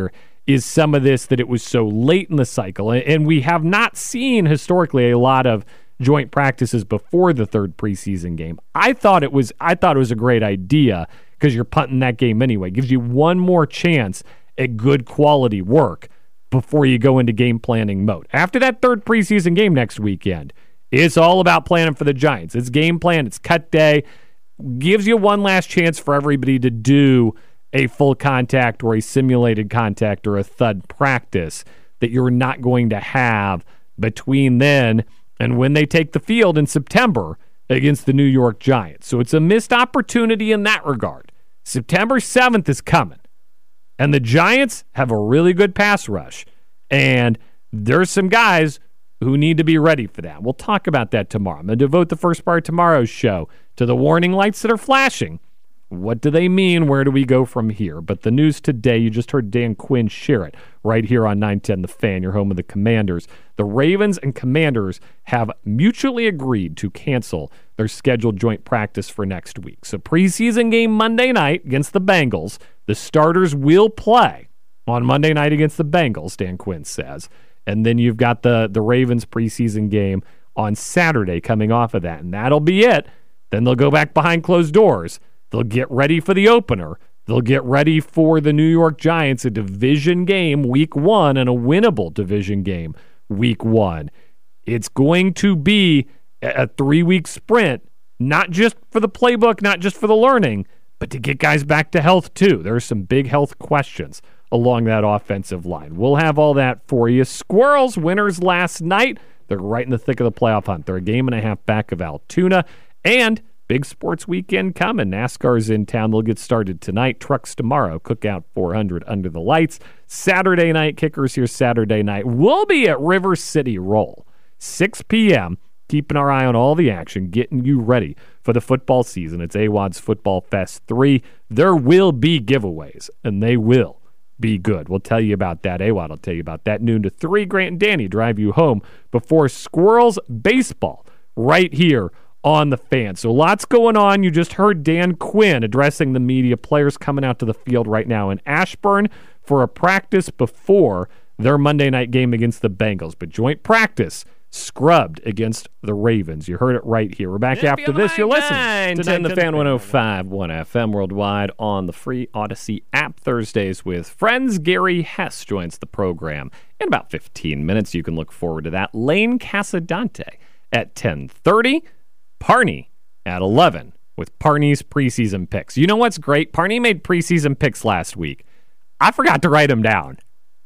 is some of this that it was so late in the cycle. And we have not seen historically a lot of joint practices before the third preseason game. I thought it was I thought it was a great idea because you're punting that game anyway. It gives you one more chance at good quality work before you go into game planning mode. After that third preseason game next weekend, it's all about planning for the Giants. It's game plan, it's cut day. Gives you one last chance for everybody to do a full contact or a simulated contact or a thud practice that you're not going to have between then and when they take the field in September against the New York Giants. So it's a missed opportunity in that regard. September seventh is coming, and the Giants have a really good pass rush, and there's some guys who need to be ready for that. We'll talk about that tomorrow. I'm going to devote the first part of tomorrow's show to the warning lights that are flashing. What do they mean? Where do we go from here? But the news today, you just heard Dan Quinn share it right here on nine ten The Fan, your home of the Commanders. The Ravens and Commanders have mutually agreed to cancel their scheduled joint practice for next week. So preseason game Monday night against the Bengals. The starters will play on Monday night against the Bengals, Dan Quinn says. And then you've got the, the Ravens preseason game on Saturday coming off of that. And that'll be it. Then they'll go back behind closed doors. They'll get ready for the opener. They'll get ready for the New York Giants, a division game week one and a winnable division game week one. It's going to be a three-week sprint, not just for the playbook, not just for the learning, but to get guys back to health too. There are some big health questions along that offensive line. We'll have all that for you. Squirrels, winners last night. They're right in the thick of the playoff hunt. They're a game and a half back of Altoona. And big sports weekend coming. NASCAR's in town. They'll get started tonight. Trucks tomorrow. Cookout four hundred under the lights. Saturday night. Kickers here Saturday night. We'll be at River City Roll. six p.m. Keeping our eye on all the action. Getting you ready for the football season. It's A W A D's Football Fest three. There will be giveaways, and they will be good. We'll tell you about that. A W A D will tell you about that. Noon to three. Grant and Danny drive you home before Squirrels baseball right here on the Fan. So lots going on. You just heard Dan Quinn addressing the media. Players coming out to the field right now in Ashburn for a practice before their Monday night game against the Bengals. But joint practice scrubbed against the Ravens. You heard it right here. We're back F after this. You're listening to nine ten The Fan one oh five point one F M worldwide on the free Odyssey app. Thursdays with friends. Gary Hess joins the program in about fifteen minutes. You can look forward to that. Lane Casadante at ten thirty. Parney at eleven with Parney's preseason picks. You know what's great? Parney made preseason picks last week. I forgot to write them down.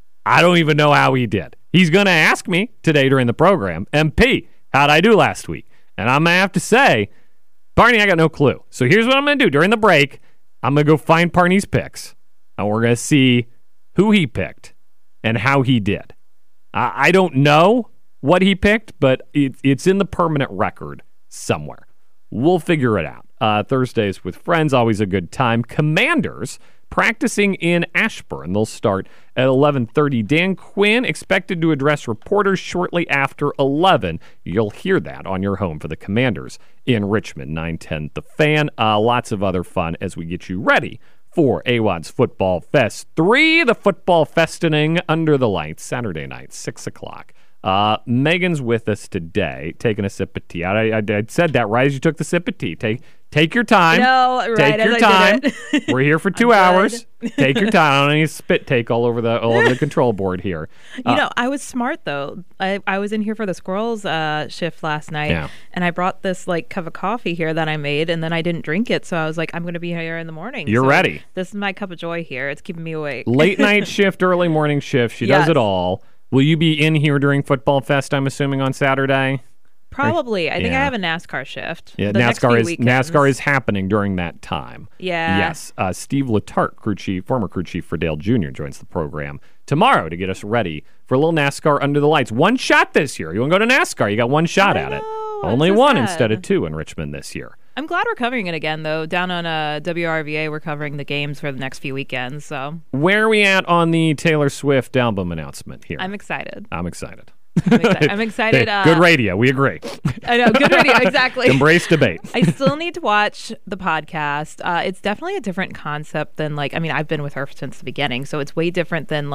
I don't even know how he did. He's going to ask me today during the program, M P, how'd I do last week? And I'm going to have to say, Parney, I got no clue. So here's what I'm going to do. During the break, I'm going to go find Parney's picks, and we're going to see who he picked and how he did. I, I don't know what he picked, but it, it's in the permanent record somewhere. We'll figure it out. Uh, Thursdays with friends, always a good time. Commanders practicing in Ashburn. They'll start at eleven thirty. Dan Quinn expected to address reporters shortly after eleven. You'll hear that on your home for the Commanders in Richmond. nine ten The Fan. Uh, lots of other fun as we get you ready for A W A D's Football Fest three. The football festining under the lights Saturday night, six o'clock. Uh, Megan's with us today, taking a sip of tea. I, I, I said that right as you took the sip of tea. Take take your time. No, right take your as time. I did it. We're here for two hours. Take your time. I don't need a spit take all over the all over the control board here. You Uh, know, I was smart though. I, I was in here for the Squirrels uh, shift last night, Yeah. and I brought this like cup of coffee here that I made, and then I didn't drink it, so I was like, I'm going to be here in the morning. You're So ready. This is my cup of joy here. It's keeping me awake. late night shift, early morning shift. She does Yes. it all. Will you be in here during Football Fest, I'm assuming, on Saturday? Probably. I think Yeah. I have a NASCAR shift. Yeah, the next NASCAR few is weekends. NASCAR is happening during that time. Yeah. Yes. Uh, Steve Letarte, crew chief, former crew chief for Dale Junior, joins the program tomorrow to get us ready for a little NASCAR under the lights. One shot this year. You want to go to NASCAR? You got one shot I at it. know, Only I'm so one sad. instead of two in Richmond this year. I'm glad we're covering it again, though. Down on uh, W R V A, we're covering the games for the next few weekends, so Where are we at on the Taylor Swift album announcement here? I'm excited. I'm excited. I'm excited. I'm excited. Uh, Good radio. We agree. I know, good radio, exactly. Embrace debate. I still need to watch the podcast. Uh, it's definitely a different concept than like, I mean, I've been with her since the beginning, so it's way different than like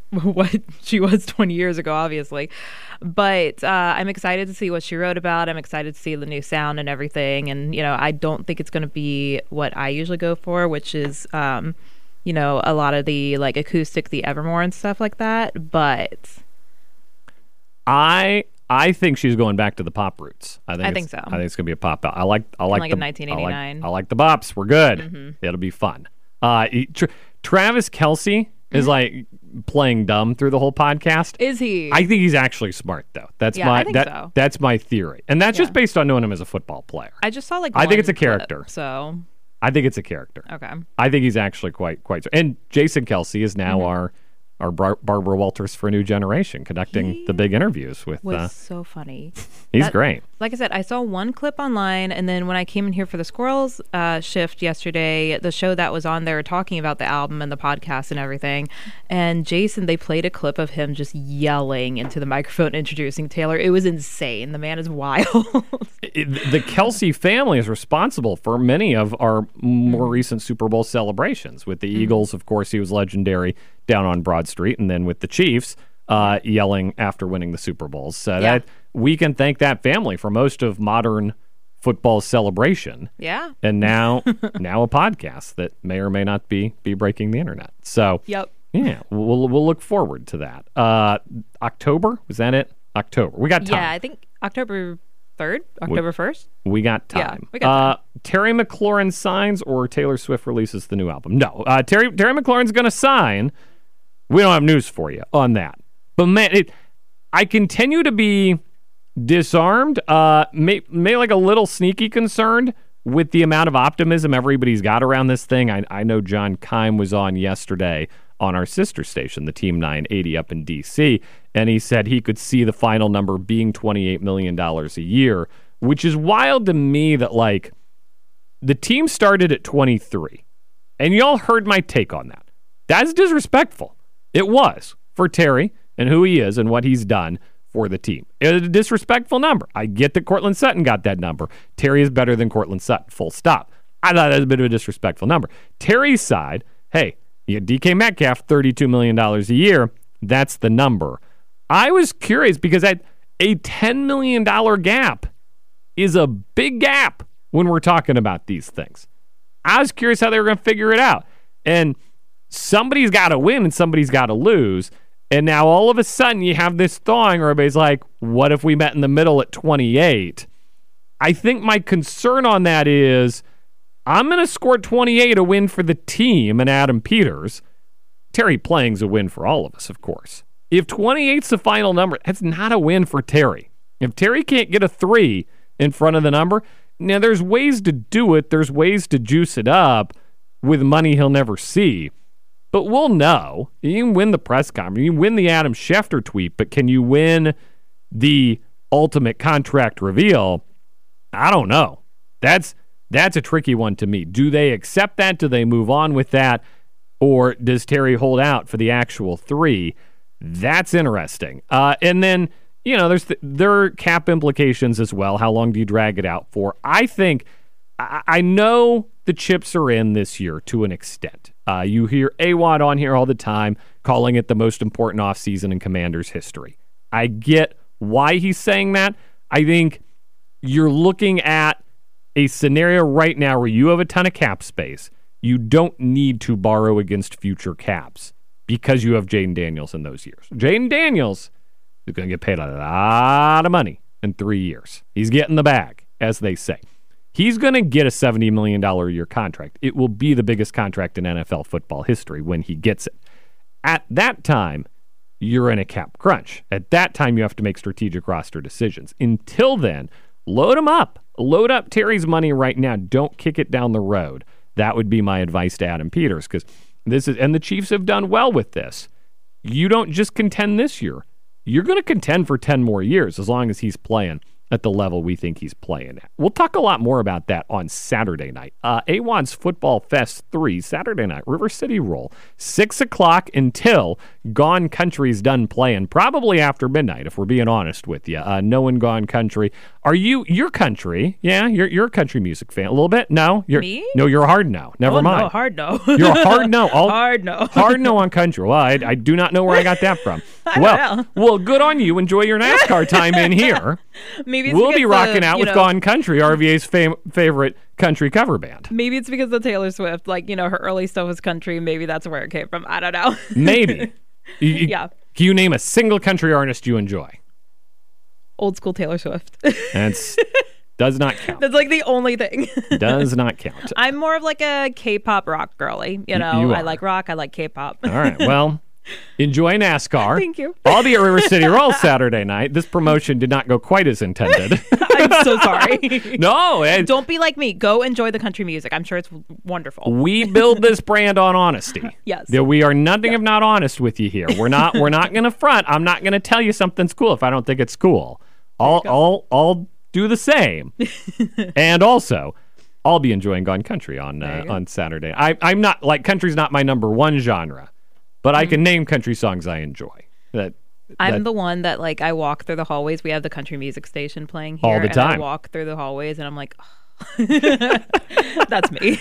what she was twenty years ago, obviously. But uh, I'm excited to see what she wrote about. I'm excited to see the new sound and everything. And, you know, I don't think it's going to be what I usually go for, which is, um, you know, a lot of the, like, acoustic, the Evermore and stuff like that. But I I think she's going back to the pop roots. I think I it's, think so. I think it's going to be a pop out. I like I like, like the, in nineteen eighty-nine. I like, I like the bops. We're good. Mm-hmm. It'll be fun. Uh, Tra- Travis Kelce is Mm-hmm. like playing dumb through the whole podcast. Is he? I think he's actually smart though. That's Yeah, my I think that, so. that's my theory, and that's Yeah. just based on knowing him as a football player. I just saw like I think one it's a clip, character. so I think it's a character. okay. I think he's actually quite quite. And Jason Kelce is now Mm-hmm. our our Bar- Barbara Walters for a New Generation, conducting He the big interviews with. Was Uh, so funny. he's That- great. Like I said, I saw one clip online, and then when I came in here for the Squirrels uh, shift yesterday, the show that was on there talking about the album and the podcast and everything, and Jason, they played a clip of him just yelling into the microphone introducing Taylor. It was insane. The man is wild. It- the Kelsey family is responsible for many of our more recent Super Bowl celebrations. With the Eagles, of course, he was legendary down on Broad Street, and then with the Chiefs, uh, yelling after winning the Super Bowls. So Yeah. that we can thank that family for most of modern football celebration. Yeah. And now, now a podcast that may or may not be be breaking the internet. So Yep. yeah, we'll we'll look forward to that. Uh, October, was that it? October. We got time. Yeah, I think October third, October first. We got Yeah, time. we got uh, Terry McLaurin signs or Taylor Swift releases the new album? No. Uh, Terry Terry McLaurin's going to sign. We don't have news for you on that. But man, it, I continue to be disarmed, uh, may, may like a little sneaky concerned with the amount of optimism everybody's got around this thing. I, I know John Keim was on yesterday on our sister station, the Team nine eighty up in D C, and he said he could see the final number being twenty-eight million dollars a year, which is wild to me that, like, the team started at twenty-three, and y'all heard my take on that. That's disrespectful. It was for Terry and who he is and what he's done for the team. It was a disrespectful number. I get that Cortland Sutton got that number. Terry is better than Cortland Sutton, full stop. I thought that was a bit of a disrespectful number. Terry's side, hey, you get D K Metcalf, thirty-two million dollars a year. That's the number. I was curious because at a ten million dollars gap is a big gap when we're talking about these things. I was curious how they were going to figure it out. And somebody's got to win and somebody's got to lose. And now all of a sudden you have this thawing where everybody's like, what if we met in the middle at twenty-eight? I think my concern on that is I'm going to score twenty-eight, a win for the team and Adam Peters. Terry playing's a win for all of us, of course. If twenty-eight's the final number, that's not a win for Terry. If Terry can't get a three in front of the number, now there's ways to do it. There's ways to juice it up with money he'll never see. But we'll know. You can win the press conference. You can win the Adam Schefter tweet, but can you win the ultimate contract reveal? I don't know. That's that's a tricky one to me. Do they accept that? Do they move on with that? Or does Terry hold out for the actual three? That's interesting. Uh, and then, you know, there's the, there are cap implications as well. How long do you drag it out for? I think, I, I know the chips are in this year to an extent. Uh, you hear A W O D on here all the time calling it the most important offseason in Commanders history. I get why he's saying that. I think you're looking at a scenario right now where you have a ton of cap space. You don't need to borrow against future caps because you have Jaden Daniels in those years. Jaden Daniels is going to get paid a lot of money in three years. He's getting the bag, as they say. He's going to get a seventy million dollars a year contract. It will be the biggest contract in N F L football history when he gets it. At that time, you're in a cap crunch. At that time, you have to make strategic roster decisions. Until then, load him up. Load up Terry's money right now. Don't kick it down the road. That would be my advice to Adam Peters, because this is, and the Chiefs have done well with this. You don't just contend this year. You're going to contend for ten more years as long as he's playing at the level we think he's playing at. We'll talk a lot more about that on Saturday night. Uh, A W A N's Football Fest three, Saturday night, River City Roll, six o'clock until Gone Country's done playing, probably after midnight, if we're being honest with you. Uh, knowing Gone Country. Are you, your country, yeah, you're, you're a country music fan a little bit? No? You're, Me? No, you're a hard no. Never oh, mind. No, hard no. You're a hard no. All, hard no. Hard no on country. Well, I, I do not know where I got that from. I well, don't know. well, good on you. Enjoy your NASCAR time in here. Maybe it's we'll be because rocking the, out with know, Gone Country, R V A's fam- favorite country cover band. Maybe it's because of Taylor Swift. Like, you know, her early stuff was country. Maybe that's where it came from. I don't know. Maybe. You, you, yeah. Can you name a single country artist you enjoy? Old school Taylor Swift. That's does not count. That's like the only thing. Does not count. I'm more of like a K-pop rock girly. You know, you I are. like rock. I like K-pop. All right. Well, enjoy NASCAR. Thank you. I'll be at River City Roll Saturday night. This promotion did not go quite as intended. I'm so sorry. No. It, Don't be like me. Go enjoy the country music. I'm sure it's wonderful. We build this brand on honesty. Yes. That we are nothing if not honest with you here. We're not we're not going to front. I'm not going to tell you something's cool if I don't think it's cool. I'll I'll I'll do the same. And also, I'll be enjoying Gone Country on uh, on Saturday. I I'm not like country's not my number one genre, but I can name country songs I enjoy. That I'm that, the one that, like, I walk through the hallways. We have the country music station playing here. All the and time. I walk through the hallways, and I'm like, oh. That's me.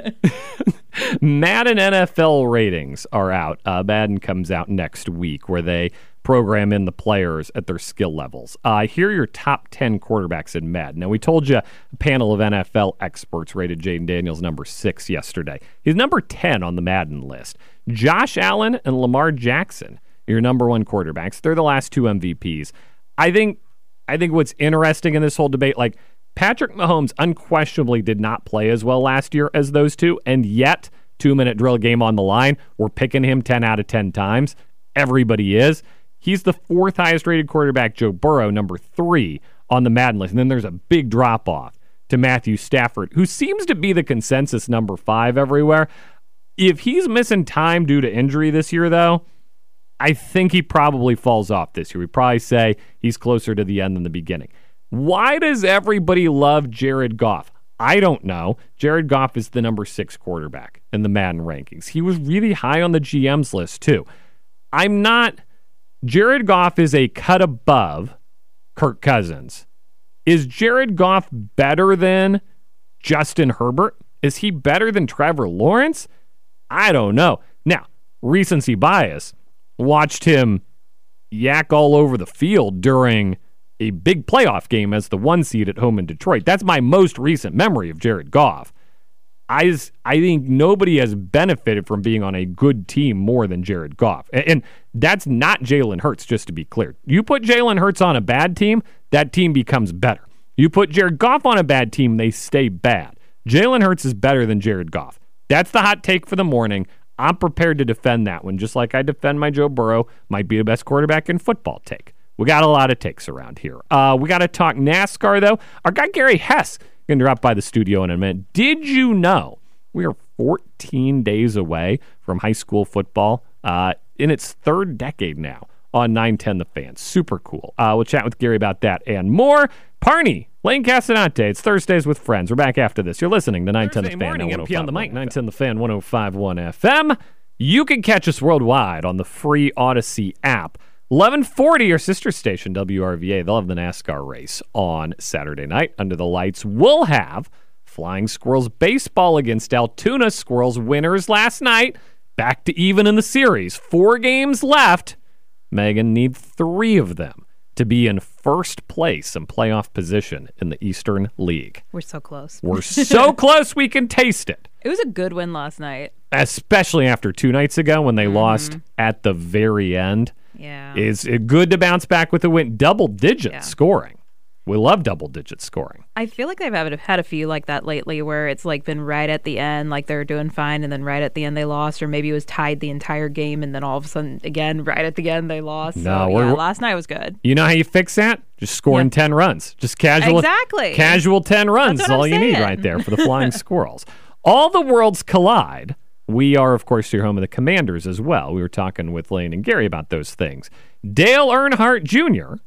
Madden N F L ratings are out. Uh, Madden comes out next week where they program in the players at their skill levels. Uh, here are your top ten quarterbacks in Madden. Now, we told you a panel of N F L experts rated Jaden Daniels number six yesterday. He's number ten on the Madden list. Josh Allen and Lamar Jackson, your number one quarterbacks. They're the last two M V Ps. I think I think what's interesting in this whole debate, like Patrick Mahomes unquestionably did not play as well last year as those two, and yet, two-minute drill game on the line, we're picking him ten out of ten times. Everybody is. He's the fourth highest rated quarterback, Joe Burrow, number three on the Madden list. And then there's a big drop-off to Matthew Stafford, who seems to be the consensus number five everywhere. If he's missing time due to injury this year, though, I think he probably falls off this year. We probably say he's closer to the end than the beginning. Why does everybody love Jared Goff? I don't know. Jared Goff is the number six quarterback in the Madden rankings. He was really high on the G M's list, too. I'm not... Jared Goff is a cut above Kirk Cousins. Is Jared Goff better than Justin Herbert? Is he better than Trevor Lawrence? I don't know. Now, recency bias. Watched him yak all over the field during a big playoff game as the one seed at home in Detroit. That's my most recent memory of Jared Goff. I, I think nobody has benefited from being on a good team more than Jared Goff. And, and that's not Jalen Hurts, just to be clear. You put Jalen Hurts on a bad team, that team becomes better. You put Jared Goff on a bad team, they stay bad. Jalen Hurts is better than Jared Goff. That's the hot take for the morning. I'm prepared to defend that one, just like I defend my Joe Burrow might be the best quarterback in football take. We got a lot of takes around here. Uh, we got to talk NASCAR, though. Our guy Gary Hess going to drop by the studio in a minute. Did you know we are fourteen days away from high school football uh, in its third decade now on nine ten The Fan? Super cool. Uh, we'll chat with Gary about that and more. Parney, Lane Casanante. It's Thursdays with Friends. We're back after this. You're listening to nine ten The Fan. Morning, M P on the mic, nine ten The Fan, one oh five point one F M. You can catch us worldwide on the free Odyssey app. eleven forty, your sister station, W R V A. They'll have the NASCAR race on Saturday night. Under the lights, we'll have Flying Squirrels baseball against Altoona. Squirrels winners last night. Back to even in the series. Four games left. Megan need three of them to be in first place and playoff position in the Eastern League. We're so close. We're so close we can taste it. It was a good win last night. Especially after two nights ago when they mm-hmm. lost at the very end. Yeah. It's good to bounce back with a win. Double-digit yeah. scoring. We love double-digit scoring. I feel like they've had a few like that lately where it's like been right at the end, like they're doing fine, and then right at the end they lost, or maybe it was tied the entire game, and then all of a sudden, again, right at the end they lost. No, so, we're, yeah, last night was good. You know how you fix that? Just scoring yeah. ten runs. Just casual. Exactly. Casual ten runs is all I'm you saying. need right there for the Flying Squirrels. All the worlds collide. We are, of course, your home of the Commanders as well. We were talking with Lane and Gary about those things. Dale Earnhardt Junior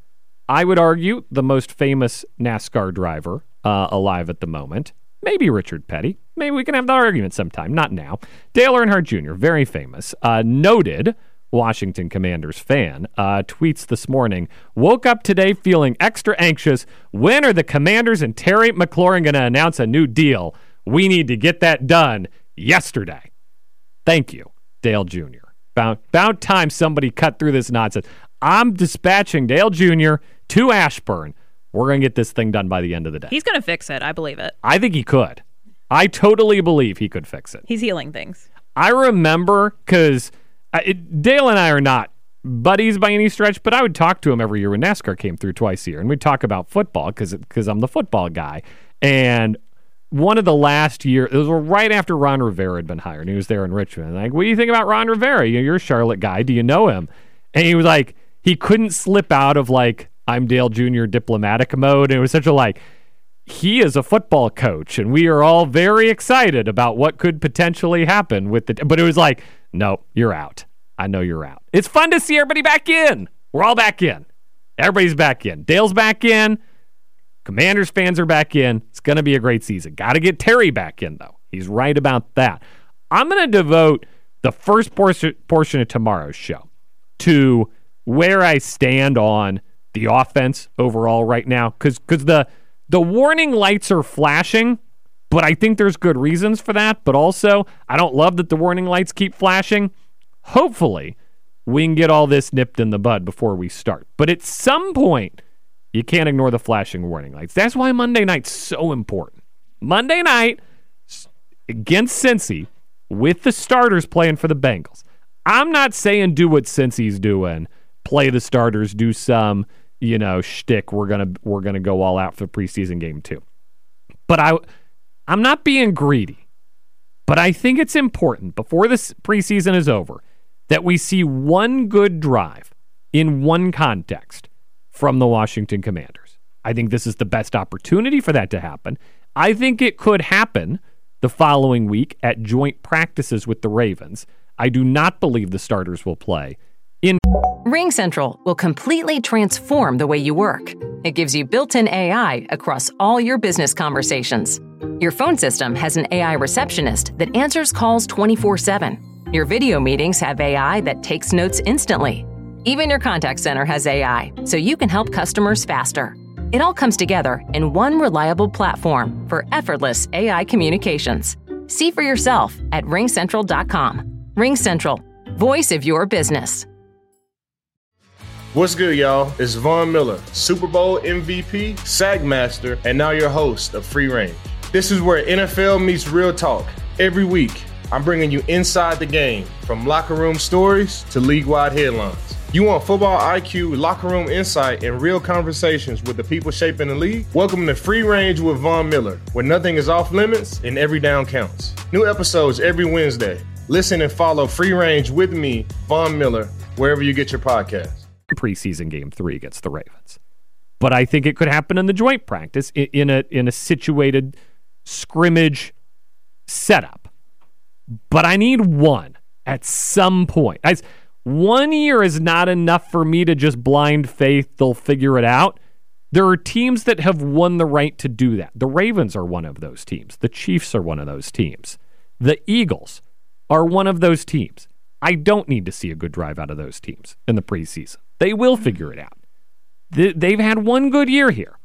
I would argue the most famous NASCAR driver uh, alive at the moment. Maybe Richard Petty. Maybe we can have that argument sometime. Not now. Dale Earnhardt Junior, very famous, uh, noted Washington Commanders fan, uh, tweets this morning, woke up today feeling extra anxious. When are the Commanders and Terry McLaurin going to announce a new deal? We need to get that done yesterday. Thank you, Dale Junior About, about time somebody cut through this nonsense. I'm dispatching Dale Junior to Ashburn. We're going to get this thing done by the end of the day. He's going to fix it. I believe it. I think he could. I totally believe he could fix it. He's healing things. I remember, because Dale and I are not buddies by any stretch, but I would talk to him every year when NASCAR came through twice a year, and we'd talk about football because because I'm the football guy. And one of the last year, it was right after Ron Rivera had been hired, and he was there in Richmond. Like, what do you think about Ron Rivera? You're a Charlotte guy. Do you know him? And he was like, he couldn't slip out of like, I'm Dale Junior diplomatic mode. And it was such a like, he is a football coach, and we are all very excited about what could potentially happen with the. But it was like, no, you're out. I know you're out. It's fun to see everybody back in. We're all back in. Everybody's back in. Dale's back in. Commanders fans are back in. It's going to be a great season. Got to get Terry back in, though. He's right about that. I'm going to devote the first portion, portion of tomorrow's show to where I stand on the offense overall right now, because because the the warning lights are flashing, but I think there's good reasons for that. But also, I don't love that the warning lights keep flashing. Hopefully, we can get all this nipped in the bud before we start. But at some point, you can't ignore the flashing warning lights. That's why Monday night's so important. Monday night against Cincy with the starters playing for the Bengals. I'm not saying do what Cincy's doing, play the starters, do some, you know, shtick. We're gonna we're gonna go all out for the preseason game too. But I, I'm not being greedy. But I think it's important before this preseason is over that we see one good drive in one context from the Washington Commanders. I think this is the best opportunity for that to happen. I think it could happen the following week at joint practices with the Ravens. I do not believe the starters will play. In RingCentral will completely transform the way you work. It gives you built-in A I across all your business conversations. Your phone system has an A I receptionist that answers calls twenty-four seven. Your video meetings have A I that takes notes instantly. Even your contact center has A I, so you can help customers faster. It all comes together in one reliable platform for effortless A I communications. See for yourself at ring central dot com. RingCentral, voice of your business. What's good, y'all? It's Von Miller, Super Bowl M V P, SAG Master, and now your host of Free Range. This is where N F L meets real talk. Every week, I'm bringing you inside the game, from locker room stories to league-wide headlines. You want football I Q, locker room insight, and real conversations with the people shaping the league? Welcome to Free Range with Von Miller, where nothing is off limits and every down counts. New episodes every Wednesday. Listen and follow Free Range with me, Von Miller, wherever you get your podcasts. Preseason game three against the Ravens. But I think it could happen in the joint practice in, in a in a situated scrimmage setup. But I need one at some point. I, one year is not enough for me to just blind faith they'll figure it out. There are teams that have won the right to do that. The Ravens are one of those teams. The Chiefs are one of those teams. The Eagles are one of those teams. I don't need to see a good drive out of those teams in the preseason. They will figure it out. They've had one good year here.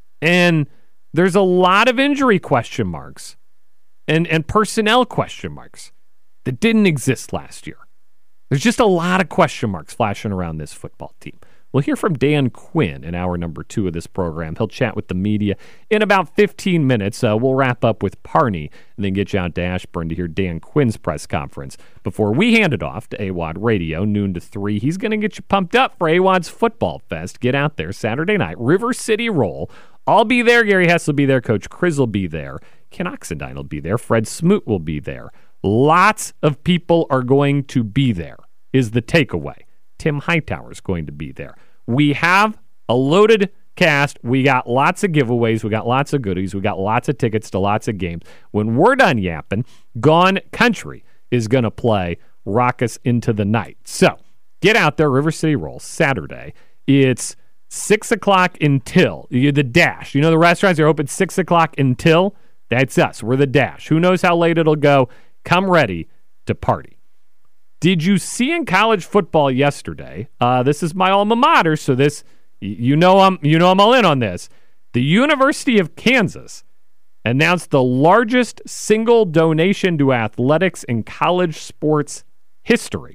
And there's a lot of injury question marks and, and personnel question marks that didn't exist last year. There's just a lot of question marks flashing around this football team. We'll hear from Dan Quinn in hour number two of this program. He'll chat with the media in about fifteen minutes. Uh, we'll wrap up with Parney and then get you out to Ashburn to hear Dan Quinn's press conference before we hand it off to A W O D Radio, noon to three. He's going to get you pumped up for A W O D's Football Fest. Get out there Saturday night, River City Roll. I'll be there. Gary Hess will be there. Coach Chris will be there. Ken Oxendine will be there. Fred Smoot will be there. Lots of people are going to be there, is the takeaway. Tim Hightower is going to be there. We have a loaded cast. We got lots of giveaways. We got lots of goodies. We got lots of tickets to lots of games. When we're done yapping, Gone Country is going to play Rock Us Into the Night. So get out there, River City Roll, Saturday. It's six o'clock until. You're the Dash. You know the restaurants are open six o'clock until? That's us. We're the Dash. Who knows how late it'll go? Come ready to party. Did you see in college football yesterday? Uh, this is my alma mater, so this you know I'm you know I'm all in on this. The University of Kansas announced the largest single donation to athletics in college sports history.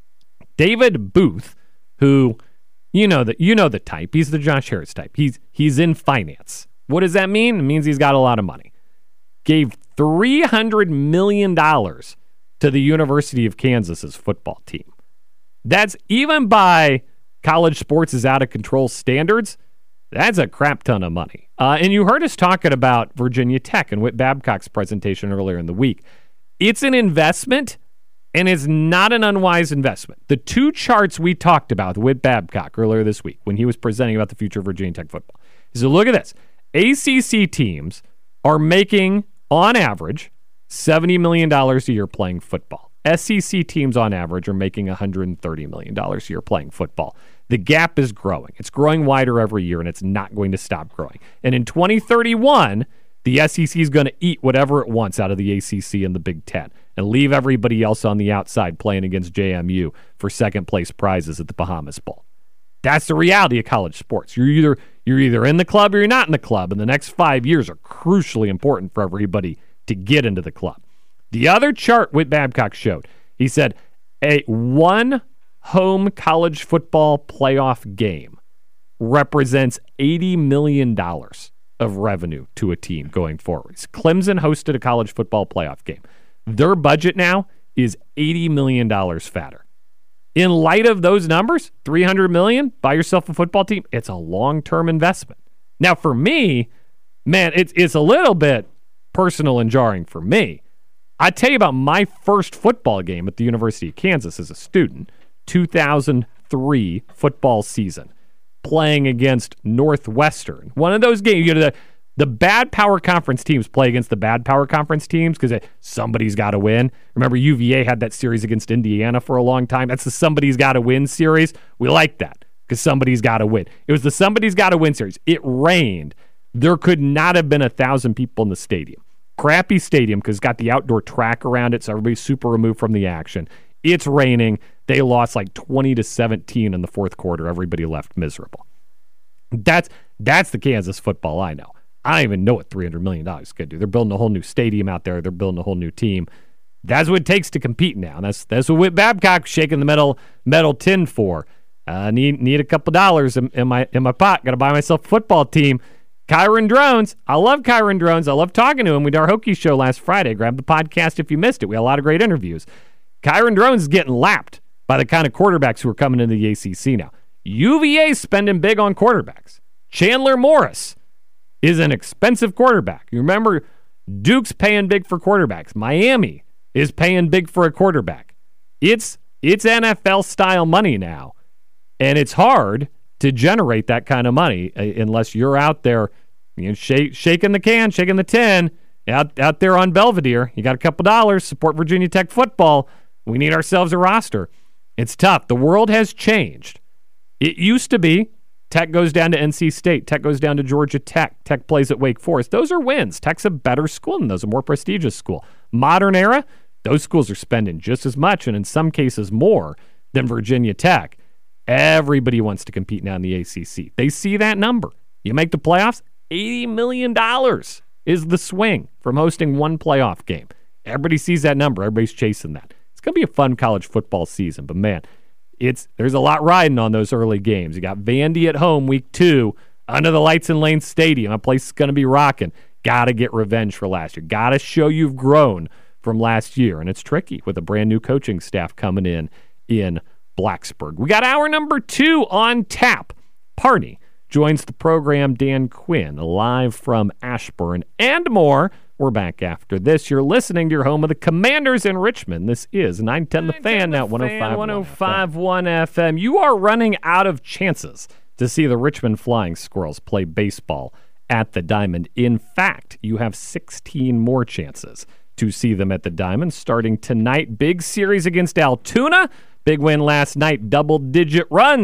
David Booth, who you know that you know the type, he's the Josh Harris type. He's he's in finance. What does that mean? It means he's got a lot of money. Gave three hundred million dollars to the University of Kansas's football team. That's even by college sports' out of control standards. That's a crap ton of money. Uh, and you heard us talking about Virginia Tech and Whit Babcock's presentation earlier in the week. It's an investment, and it's not an unwise investment. The two charts we talked about with Whit Babcock earlier this week when he was presenting about the future of Virginia Tech football. He said, look at this. A C C teams are making, on average, seventy million dollars a year playing football. S E C teams on average are making one hundred thirty million dollars a year playing football. The gap is growing. It's growing wider every year, and it's not going to stop growing. And in twenty thirty-one, the S E C is going to eat whatever it wants out of the A C C and the Big Ten and leave everybody else on the outside playing against J M U for second-place prizes at the Bahamas Bowl. That's the reality of college sports. You're either you're either in the club or you're not in the club, and the next five years are crucially important for everybody to get into the club. The other chart Whit Babcock showed, he said, a one home college football playoff game represents eighty million dollars of revenue to a team going forward. Clemson hosted a college football playoff game. Their budget now is eighty million dollars fatter. In light of those numbers, three hundred million dollars, buy yourself a football team, it's a long-term investment. Now, for me, man, it's it's a little bit personal and jarring for me. I tell you about my first football game at the University of Kansas as a student, two thousand three football season, playing against Northwestern. One of those games, you know, the, the bad power conference teams play against the bad power conference teams because somebody's got to win. Remember, U V A had that series against Indiana for a long time. That's the somebody's got to win series. We like that because somebody's got to win. It was the somebody's got to win series. It rained. There could not have been a thousand people in the stadium. Crappy stadium because it's got the outdoor track around it, so everybody's super removed from the action. It's raining. They lost like twenty to seventeen in the fourth quarter. Everybody left miserable. That's that's the Kansas football I know. I don't even know what three hundred million dollars could do. They're building a whole new stadium out there. They're building a whole new team. That's what it takes to compete now. That's that's what Whit Babcock's shaking the metal metal tin for. Uh, need need a couple dollars in, in my in my pot. Got to buy myself a football team. Kyron Drones. I love Kyron Drones. I love talking to him. We did our Hokie show last Friday. Grab the podcast if you missed it. We had a lot of great interviews. Kyron Drones is getting lapped by the kind of quarterbacks who are coming into the A C C now. U V A is spending big on quarterbacks. Chandler Morris is an expensive quarterback. You remember, Duke's paying big for quarterbacks. Miami is paying big for a quarterback. It's it's N F L-style money now, and it's hard to generate that kind of money uh, unless you're out there, you know, shake, shaking the can, shaking the tin, out out there on Belvedere. You got a couple dollars, support Virginia Tech football. We need ourselves a roster. It's tough. The world has changed. It used to be Tech goes down to N C State. Tech goes down to Georgia Tech. Tech plays at Wake Forest. Those are wins. Tech's a better school than those, a more prestigious school. Modern era, those schools are spending just as much, and in some cases more, than Virginia Tech. Everybody wants to compete now in the A C C. They see that number. You make the playoffs, eighty million dollars is the swing from hosting one playoff game. Everybody sees that number. Everybody's chasing that. It's going to be a fun college football season, but man, it's there's a lot riding on those early games. You got Vandy at home week two under the lights in Lane Stadium. A place is going to be rocking. Got to get revenge for last year. Got to show you've grown from last year, and it's tricky with a brand new coaching staff coming in in Blacksburg. We got hour number two on tap. Party joins the program. Dan Quinn live from Ashburn and more. We're back after this. You're listening to your home of the Commanders in Richmond. This is nine ten The Fan, now one oh five point one F M. You are running out of chances to see the Richmond Flying Squirrels play baseball at the Diamond. In fact, you have sixteen more chances to see them at the Diamond starting tonight. Big series against Altoona. Big win last night. Double-digit runs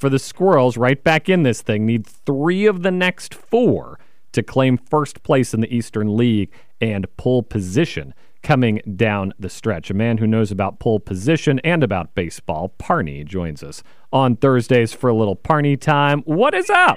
for the Squirrels, right back in this thing, need three of the next four to claim first place in the Eastern League and pole position coming down the stretch. A man who knows about pole position and about baseball, Parney, joins us on Thursdays for a little Parney time. What is up?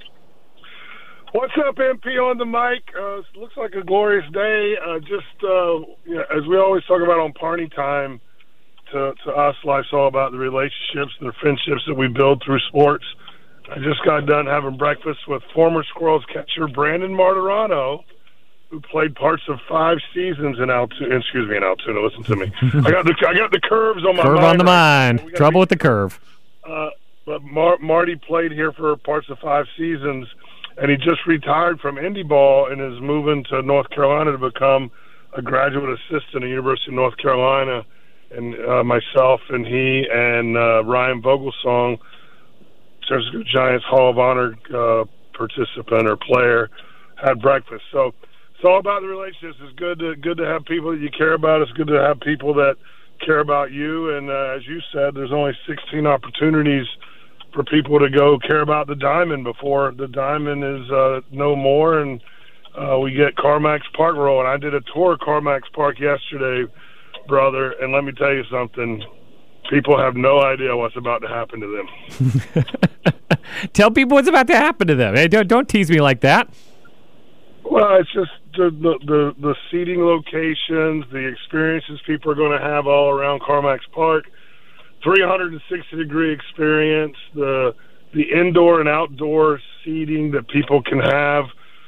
What's up, M P on the mic? Uh, it looks like a glorious day. Uh, just uh, you know, as we always talk about on Parney time, to, to us, life's all about the relationships and the friendships that we build through sports. I just got done having breakfast with former Squirrels catcher Brandon Martirano, who played parts of five seasons in Altoona. Excuse me, in Altoona. Listen to me. I got the I got the curves on my curve mind. on the mind. Right. Trouble with the curve. Uh, but Mar- Marty played here for parts of five seasons. And he just retired from Indy Ball and is moving to North Carolina to become a graduate assistant at the University of North Carolina. And uh, myself and he and uh, Ryan Vogelsong, San Francisco Giants Hall of Honor uh, participant or player, had breakfast. So it's all about the relationships. It's good to good to have people that you care about. It's good to have people that care about you. And uh, as you said, there's only sixteen opportunities for people to go care about the diamond before the diamond is uh, no more, and uh, we get Carmax Park rolling. I did a tour of Carmax Park yesterday, brother, and let me tell you something. People have no idea what's about to happen to them. Tell people what's about to happen to them. Hey, don't, don't tease me like that. Well, it's just the, the, the, the seating locations, the experiences people are going to have all around Carmax Park. three hundred sixty degree experience, the the indoor and outdoor seating that people can have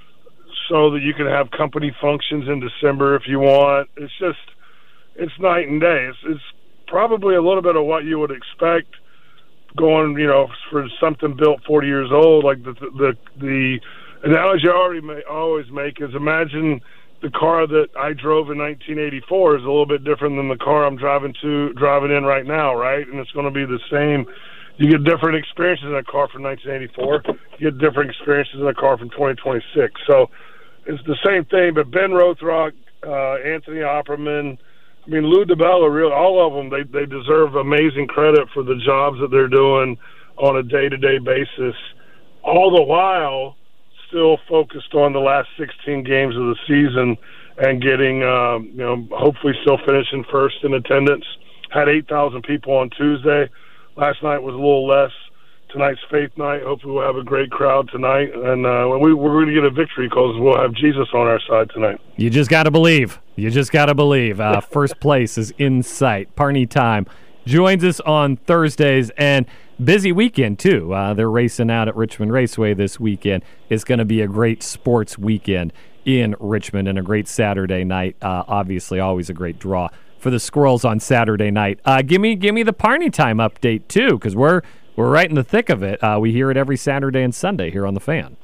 so that you can have company functions in December if you want. It's just, it's night and day. It's, it's probably a little bit of what you would expect going, you know, for something built forty years old. Like the the, the analogy I already may, always make is imagine the car that I drove in nineteen eighty-four is a little bit different than the car I'm driving to driving in right now, right? And it's going to be the same. You get different experiences in a car from nineteen eighty-four. You get different experiences in a car from twenty twenty-six. So it's the same thing. But Ben Rothrock, uh, Anthony Opperman, I mean Lou DiBella, really, all of them, they they deserve amazing credit for the jobs that they're doing on a day-to-day basis. All the while, still focused on the last sixteen games of the season and getting, um, you know, hopefully still finishing first in attendance. Had eight thousand people on Tuesday. Last night was a little less. Tonight's faith night. Hopefully we'll have a great crowd tonight. And uh, we, we're going to get a victory because we'll have Jesus on our side tonight. You just got to believe. You just got to believe. Uh, first place is in sight. Parney time joins us on Thursdays, and busy weekend, too. Uh, they're racing out at Richmond Raceway this weekend. It's going to be a great sports weekend in Richmond and a great Saturday night. Uh, obviously, always a great draw for the Squirrels on Saturday night. Uh, give me give me the Parney time update, too, because we're, we're right in the thick of it. Uh, we hear it every Saturday and Sunday here on The Fan.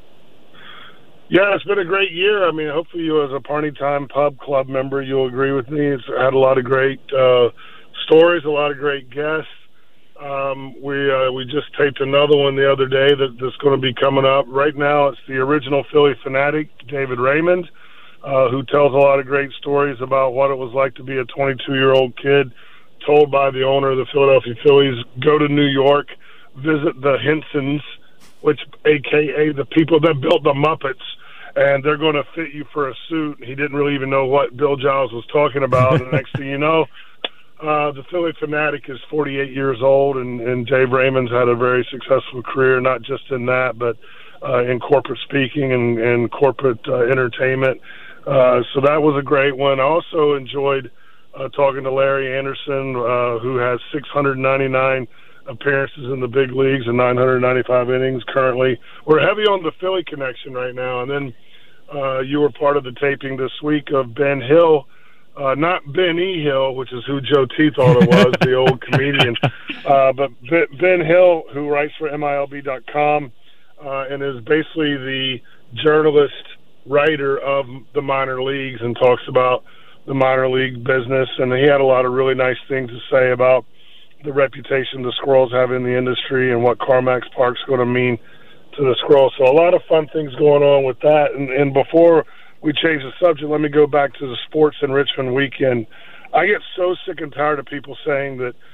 Yeah, it's been a great year. I mean, hopefully you as a Parney Time Pub Club member, you'll agree with me. It's had a lot of great uh, stories, a lot of great guests. Um, we uh, we just taped another one the other day that, that's going to be coming up. Right now it's the original Philly fanatic, David Raymond, uh, who tells a lot of great stories about what it was like to be a twenty-two-year-old kid told by the owner of the Philadelphia Phillies, go to New York, visit the Hensons, which a k a the people that built the Muppets, and they're going to fit you for a suit. He didn't really even know what Bill Giles was talking about. And the next thing you know, uh, the Philly fanatic is forty-eight years old, and, and Dave Raymond's had a very successful career, not just in that, but uh, in corporate speaking and, and corporate uh, entertainment. Uh, so that was a great one. I also enjoyed uh, talking to Larry Anderson, uh, who has six hundred ninety-nine appearances in the big leagues and nine hundred ninety-five innings currently. We're heavy on the Philly connection right now. And then uh, you were part of the taping this week of Ben Hill, uh, not Ben E. Hill, which is who Joe T thought it was, the old comedian, uh, but Ben Hill, who writes for M I L B dot com uh, and is basically the journalist writer of the minor leagues and talks about the minor league business. And he had a lot of really nice things to say about the reputation the Squirrels have in the industry and what Carmax Park's going to mean to the Squirrels. So a lot of fun things going on with that. And, and before we change the subject, let me go back to the sports in Richmond weekend. I get so sick and tired of people saying that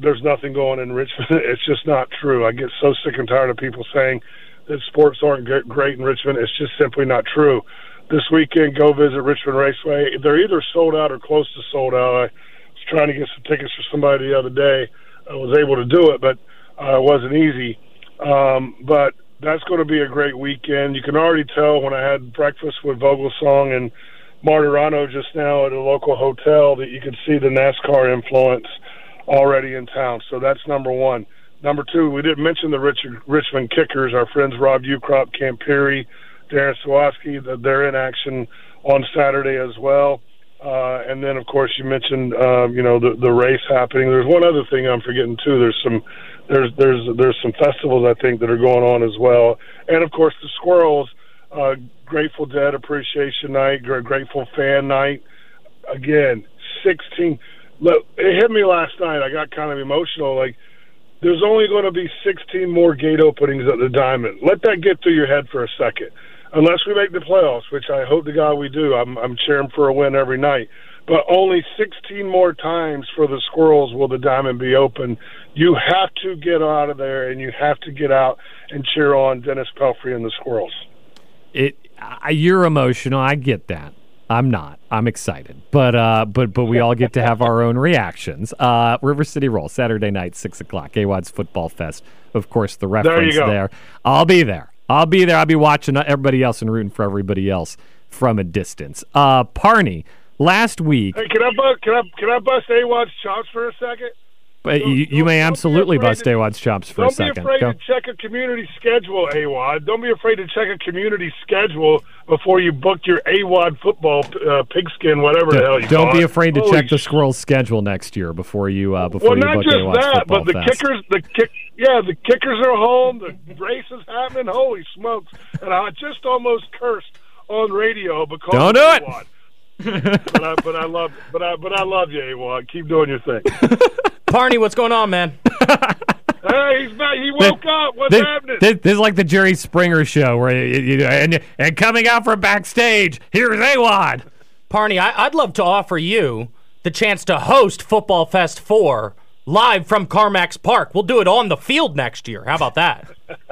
there's nothing going in Richmond. It's just not true. I get so sick and tired of people saying that sports aren't great in Richmond. It's just simply not true. This weekend, go visit Richmond Raceway. They're either sold out or close to sold out. I was trying to get some tickets for somebody the other day. I was able to do it, but uh, it wasn't easy. Um, but that's going to be a great weekend. You can already tell when I had breakfast with Vogelsong and Martirano just now at a local hotel that you can see the NASCAR influence already in town. So that's number one. Number two, we didn't mention the Rich, Richmond Kickers. Our friends Rob Ukrop, Cam Peary, Darren Sawaski, they're in action on Saturday as well. Uh, and then, of course, you mentioned uh, you know the the race happening. There's one other thing I'm forgetting too. There's some there's there's there's some festivals I think that are going on as well. And of course, the Squirrels, uh, Grateful Dead Appreciation Night, Grateful Fan Night. Again, sixteen. Look, it hit me last night. I got kind of emotional. Like, there's only going to be sixteen more gate openings at the Diamond. Let that get through your head for a second. Unless we make the playoffs, which I hope to God we do. I'm, I'm cheering for a win every night. But only sixteen more times for the Squirrels will the Diamond be open. You have to get out of there, and you have to get out and cheer on Dennis Pelfrey and the Squirrels. It, I, you're emotional. I get that. I'm not. I'm excited. But uh, but but we all get to have our own reactions. Uh, River City Roll, Saturday night, six o'clock, A W A D's Football Fest. Of course, the reference there. there. I'll be there. I'll be there. I'll be watching everybody else and rooting for everybody else from a distance. Uh, Parney, last week. Hey, can I bust, can I, can I bust A W A D's chops for a second? But don't, you, you may absolutely bust A W A D's chops for a Don't second. be afraid Go. to check a community schedule, A W A D. Don't be afraid to check a community schedule before you book your A W A D football uh, pigskin, whatever the hell you Don't call be it. afraid to Holy check the Squirrels' schedule next year before you uh, before well, you not book just A W A D's that, Football but the Fest. kickers, the kick, yeah, the kickers are home. The race is happening. Holy smokes! And I just almost cursed on radio because Don't of do A W A D. but I, but I love, but I, but I love you, A W A D. Keep doing your thing. Parney, what's going on, man? Hey, he's back. He woke up. What's this, happening? This, this is like the Jerry Springer show, where you, you know, and and coming out from backstage, here's A W A D. Parney, I, I'd love to offer you the chance to host Football Fest four live from Carmax Park. We'll do it on the field next year. How about that?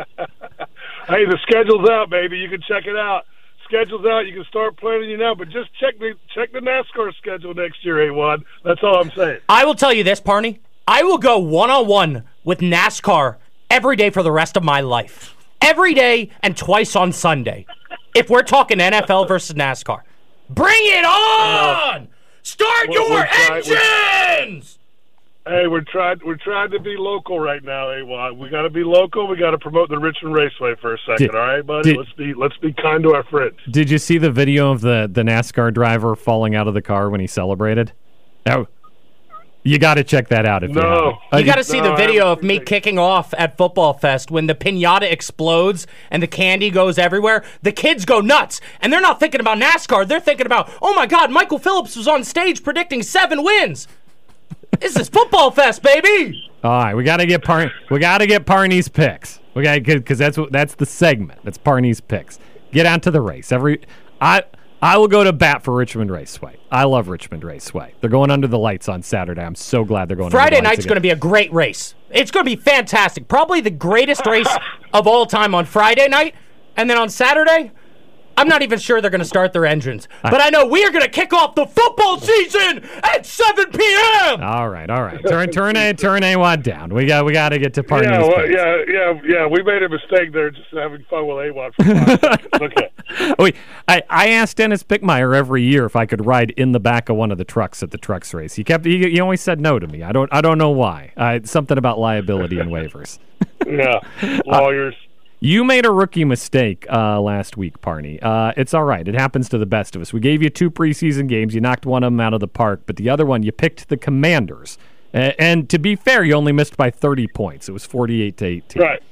Hey, the schedule's out, baby. You can check it out. Schedule's out. You can start planning you now, but just check the check the NASCAR schedule next year, A W A D. That's all I'm saying. I will tell you this, Parney. I will go one-on-one with NASCAR every day for the rest of my life. Every day and twice on Sunday. If we're talking N F L versus NASCAR. Bring it on! Start we're, your we're trying, engines! We're, hey, we're trying we're trying to be local right now, A W A D. We got to be local. We got to promote the Richmond Raceway for a second, Did, all right, buddy? did, let's be let's be kind to our friends. Did you see the video of the, the NASCAR driver falling out of the car when he celebrated? Oh, you got to check that out if no. you haven't. You Uh, got to see no, the video of me kicking off at Football Fest when the piñata explodes and the candy goes everywhere. The kids go nuts, and they're not thinking about NASCAR. They're thinking about, oh, my God, Michael Phillips was on stage predicting seven wins. This is Football Fest, baby. All right, we got to get Par- we got to get Parney's picks. We got because that's what that's the segment. That's Parney's picks. Get out to the race. Every I I will go to bat for Richmond Raceway. I love Richmond Raceway. They're going under the lights on Saturday. I'm so glad they're going. Friday under the lights night's going to be a great race. It's going to be fantastic. Probably the greatest race of all time on Friday night, and then on Saturday, I'm not even sure they're going to start their engines. But I know we are going to kick off the football season at seven p.m. All right, all right. Turn, turn, a, turn A W A D down. We got, we got to get to Parney's Yeah, well, picks. yeah, yeah, yeah. We made a mistake there, just having fun with A W A D. For five seconds. Okay. Wait, I, I asked Dennis Bickmeyer every year if I could ride in the back of one of the trucks at the trucks race. He kept, he, he always said no to me. I don't, I don't know why. Uh, something about liability and waivers. Yeah, lawyers. Uh, You made a rookie mistake uh, last week, Parney. Uh, it's all right. It happens to the best of us. We gave you two preseason games. You knocked one of them out of the park, but the other one, you picked the Commanders. Uh, and to be fair, you only missed by thirty points. It was forty-eight to eighteen. Right.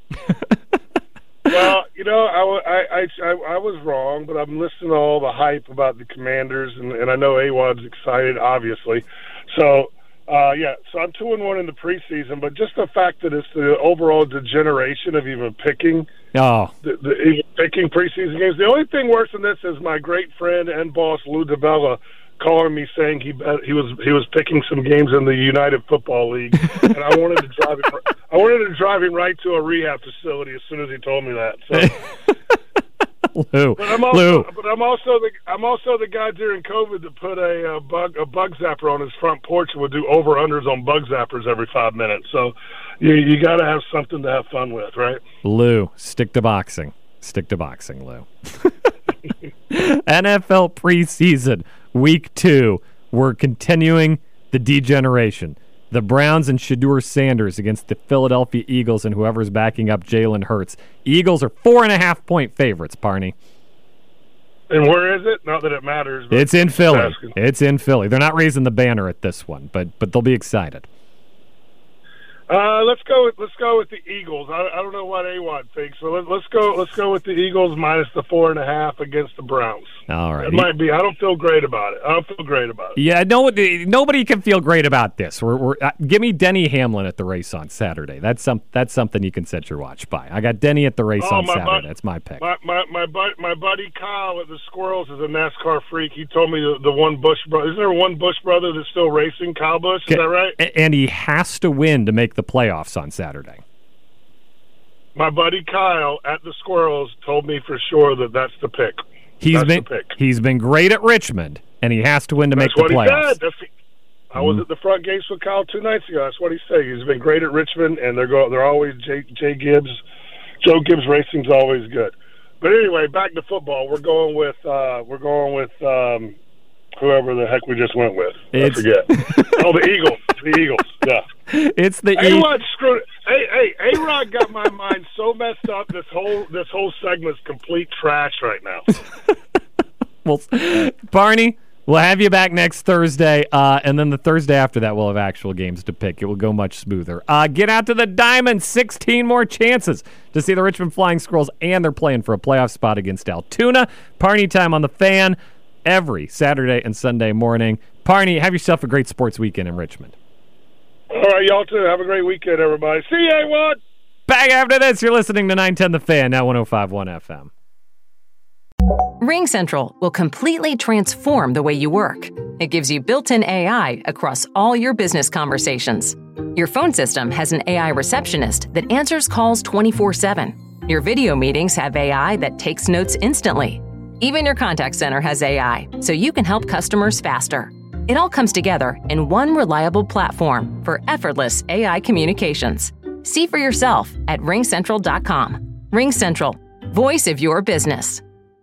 Well, you know, I, I, I, I was wrong, but I'm listening to all the hype about the Commanders, and, and I know A W A D's excited, obviously. So, uh, yeah, so I'm two and one in the preseason, but just the fact that it's the overall degeneration of even picking, oh, the, the, even picking preseason games. The only thing worse than this is my great friend and boss Lou DiBella calling me saying he bet, he was he was picking some games in the United Football League, and I wanted to drive him. I wanted to drive him right to a rehab facility as soon as he told me that. So. Lou, but I'm also, Lou. but I'm also the I'm also the guy during COVID that put a, a bug a bug zapper on his front porch and would do over unders on bug zappers every five minutes. So you you got to have something to have fun with, right? Lou, stick to boxing. Stick to boxing, Lou. N F L preseason, week two. We're continuing the degeneration. The Browns and Shedeur Sanders against the Philadelphia Eagles and whoever's backing up Jalen Hurts. Eagles are four and a half point favorites, Barney. And where is it? Not that it matters. But it's in Philly. Asking. It's in Philly. They're not raising the banner at this one, but but they'll be excited. Uh, let's go. With, let's go with the Eagles. I, I don't know what A-Wad thinks, so let, let's go. Let's go with the Eagles minus the four and a half against the Browns. All right, it might be. I don't feel great about it. I don't feel great about it. Yeah, no, nobody can feel great about this. We're, we're uh, give me Denny Hamlin at the race on Saturday. That's some. That's something you can set your watch by. I got Denny at the race oh, on Saturday. Bud, that's my pick. My my my, bud, my buddy Kyle at the Squirrels is a NASCAR freak. He told me the, the one Bush brother. Isn't there one Bush brother that's still racing? Kyle Busch. Is that right? And he has to win to make the playoffs on Saturday. My buddy Kyle at the Squirrels told me for sure that that's the pick. He's that's been the pick. He's been great at Richmond, and he has to win to that's make the playoffs. What he said. That's the, I was at the front gates with Kyle two nights ago. That's what he said. He's been great at Richmond, and they're go, they're always Jay, Jay Gibbs. Joe Gibbs Racing's always good. But anyway, back to football. We're going with uh, we're going with um, whoever the heck we just went with. It's... I forget. Oh, the Eagles. The Eagles. Yeah. It's the A-Rod screwed. Hey, hey, A-Rod got my mind so messed up. This whole this whole segment's complete trash right now. Well, Barney, we'll have you back next Thursday, uh, and then the Thursday after that, we'll have actual games to pick. It will go much smoother. Uh, get out to the Diamond. sixteen more chances to see the Richmond Flying Squirrels, and they're playing for a playoff spot against Altoona. Parney time on the Fan every Saturday and Sunday morning. Parney, have yourself a great sports weekend in Richmond. All right, y'all too. Have a great weekend, everybody. See you, A-Wad. Back after this, you're listening to nine ten The Fan, now one oh five point one F M. RingCentral will completely transform the way you work. It gives you built-in A I across all your business conversations. Your phone system has an A I receptionist that answers calls twenty-four seven. Your video meetings have A I that takes notes instantly. Even your contact center has A I, so you can help customers faster. It all comes together in one reliable platform for effortless A I communications. See for yourself at ring central dot com. RingCentral, voice of your business.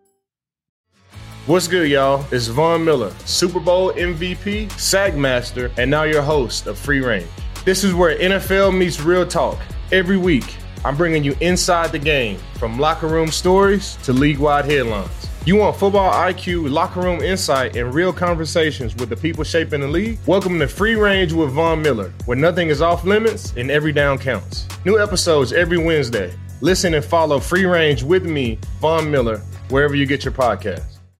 What's good, y'all? It's Von Miller, Super Bowl M V P, SAG Master, and now your host of Free Range. This is where N F L meets real talk. Every week, I'm bringing you inside the game, from locker room stories to league-wide headlines. You want football I Q, locker room insight, and real conversations with the people shaping the league? Welcome to Free Range with Von Miller, where nothing is off limits and every down counts. New episodes every Wednesday. Listen and follow Free Range with me, Von Miller, wherever you get your podcasts.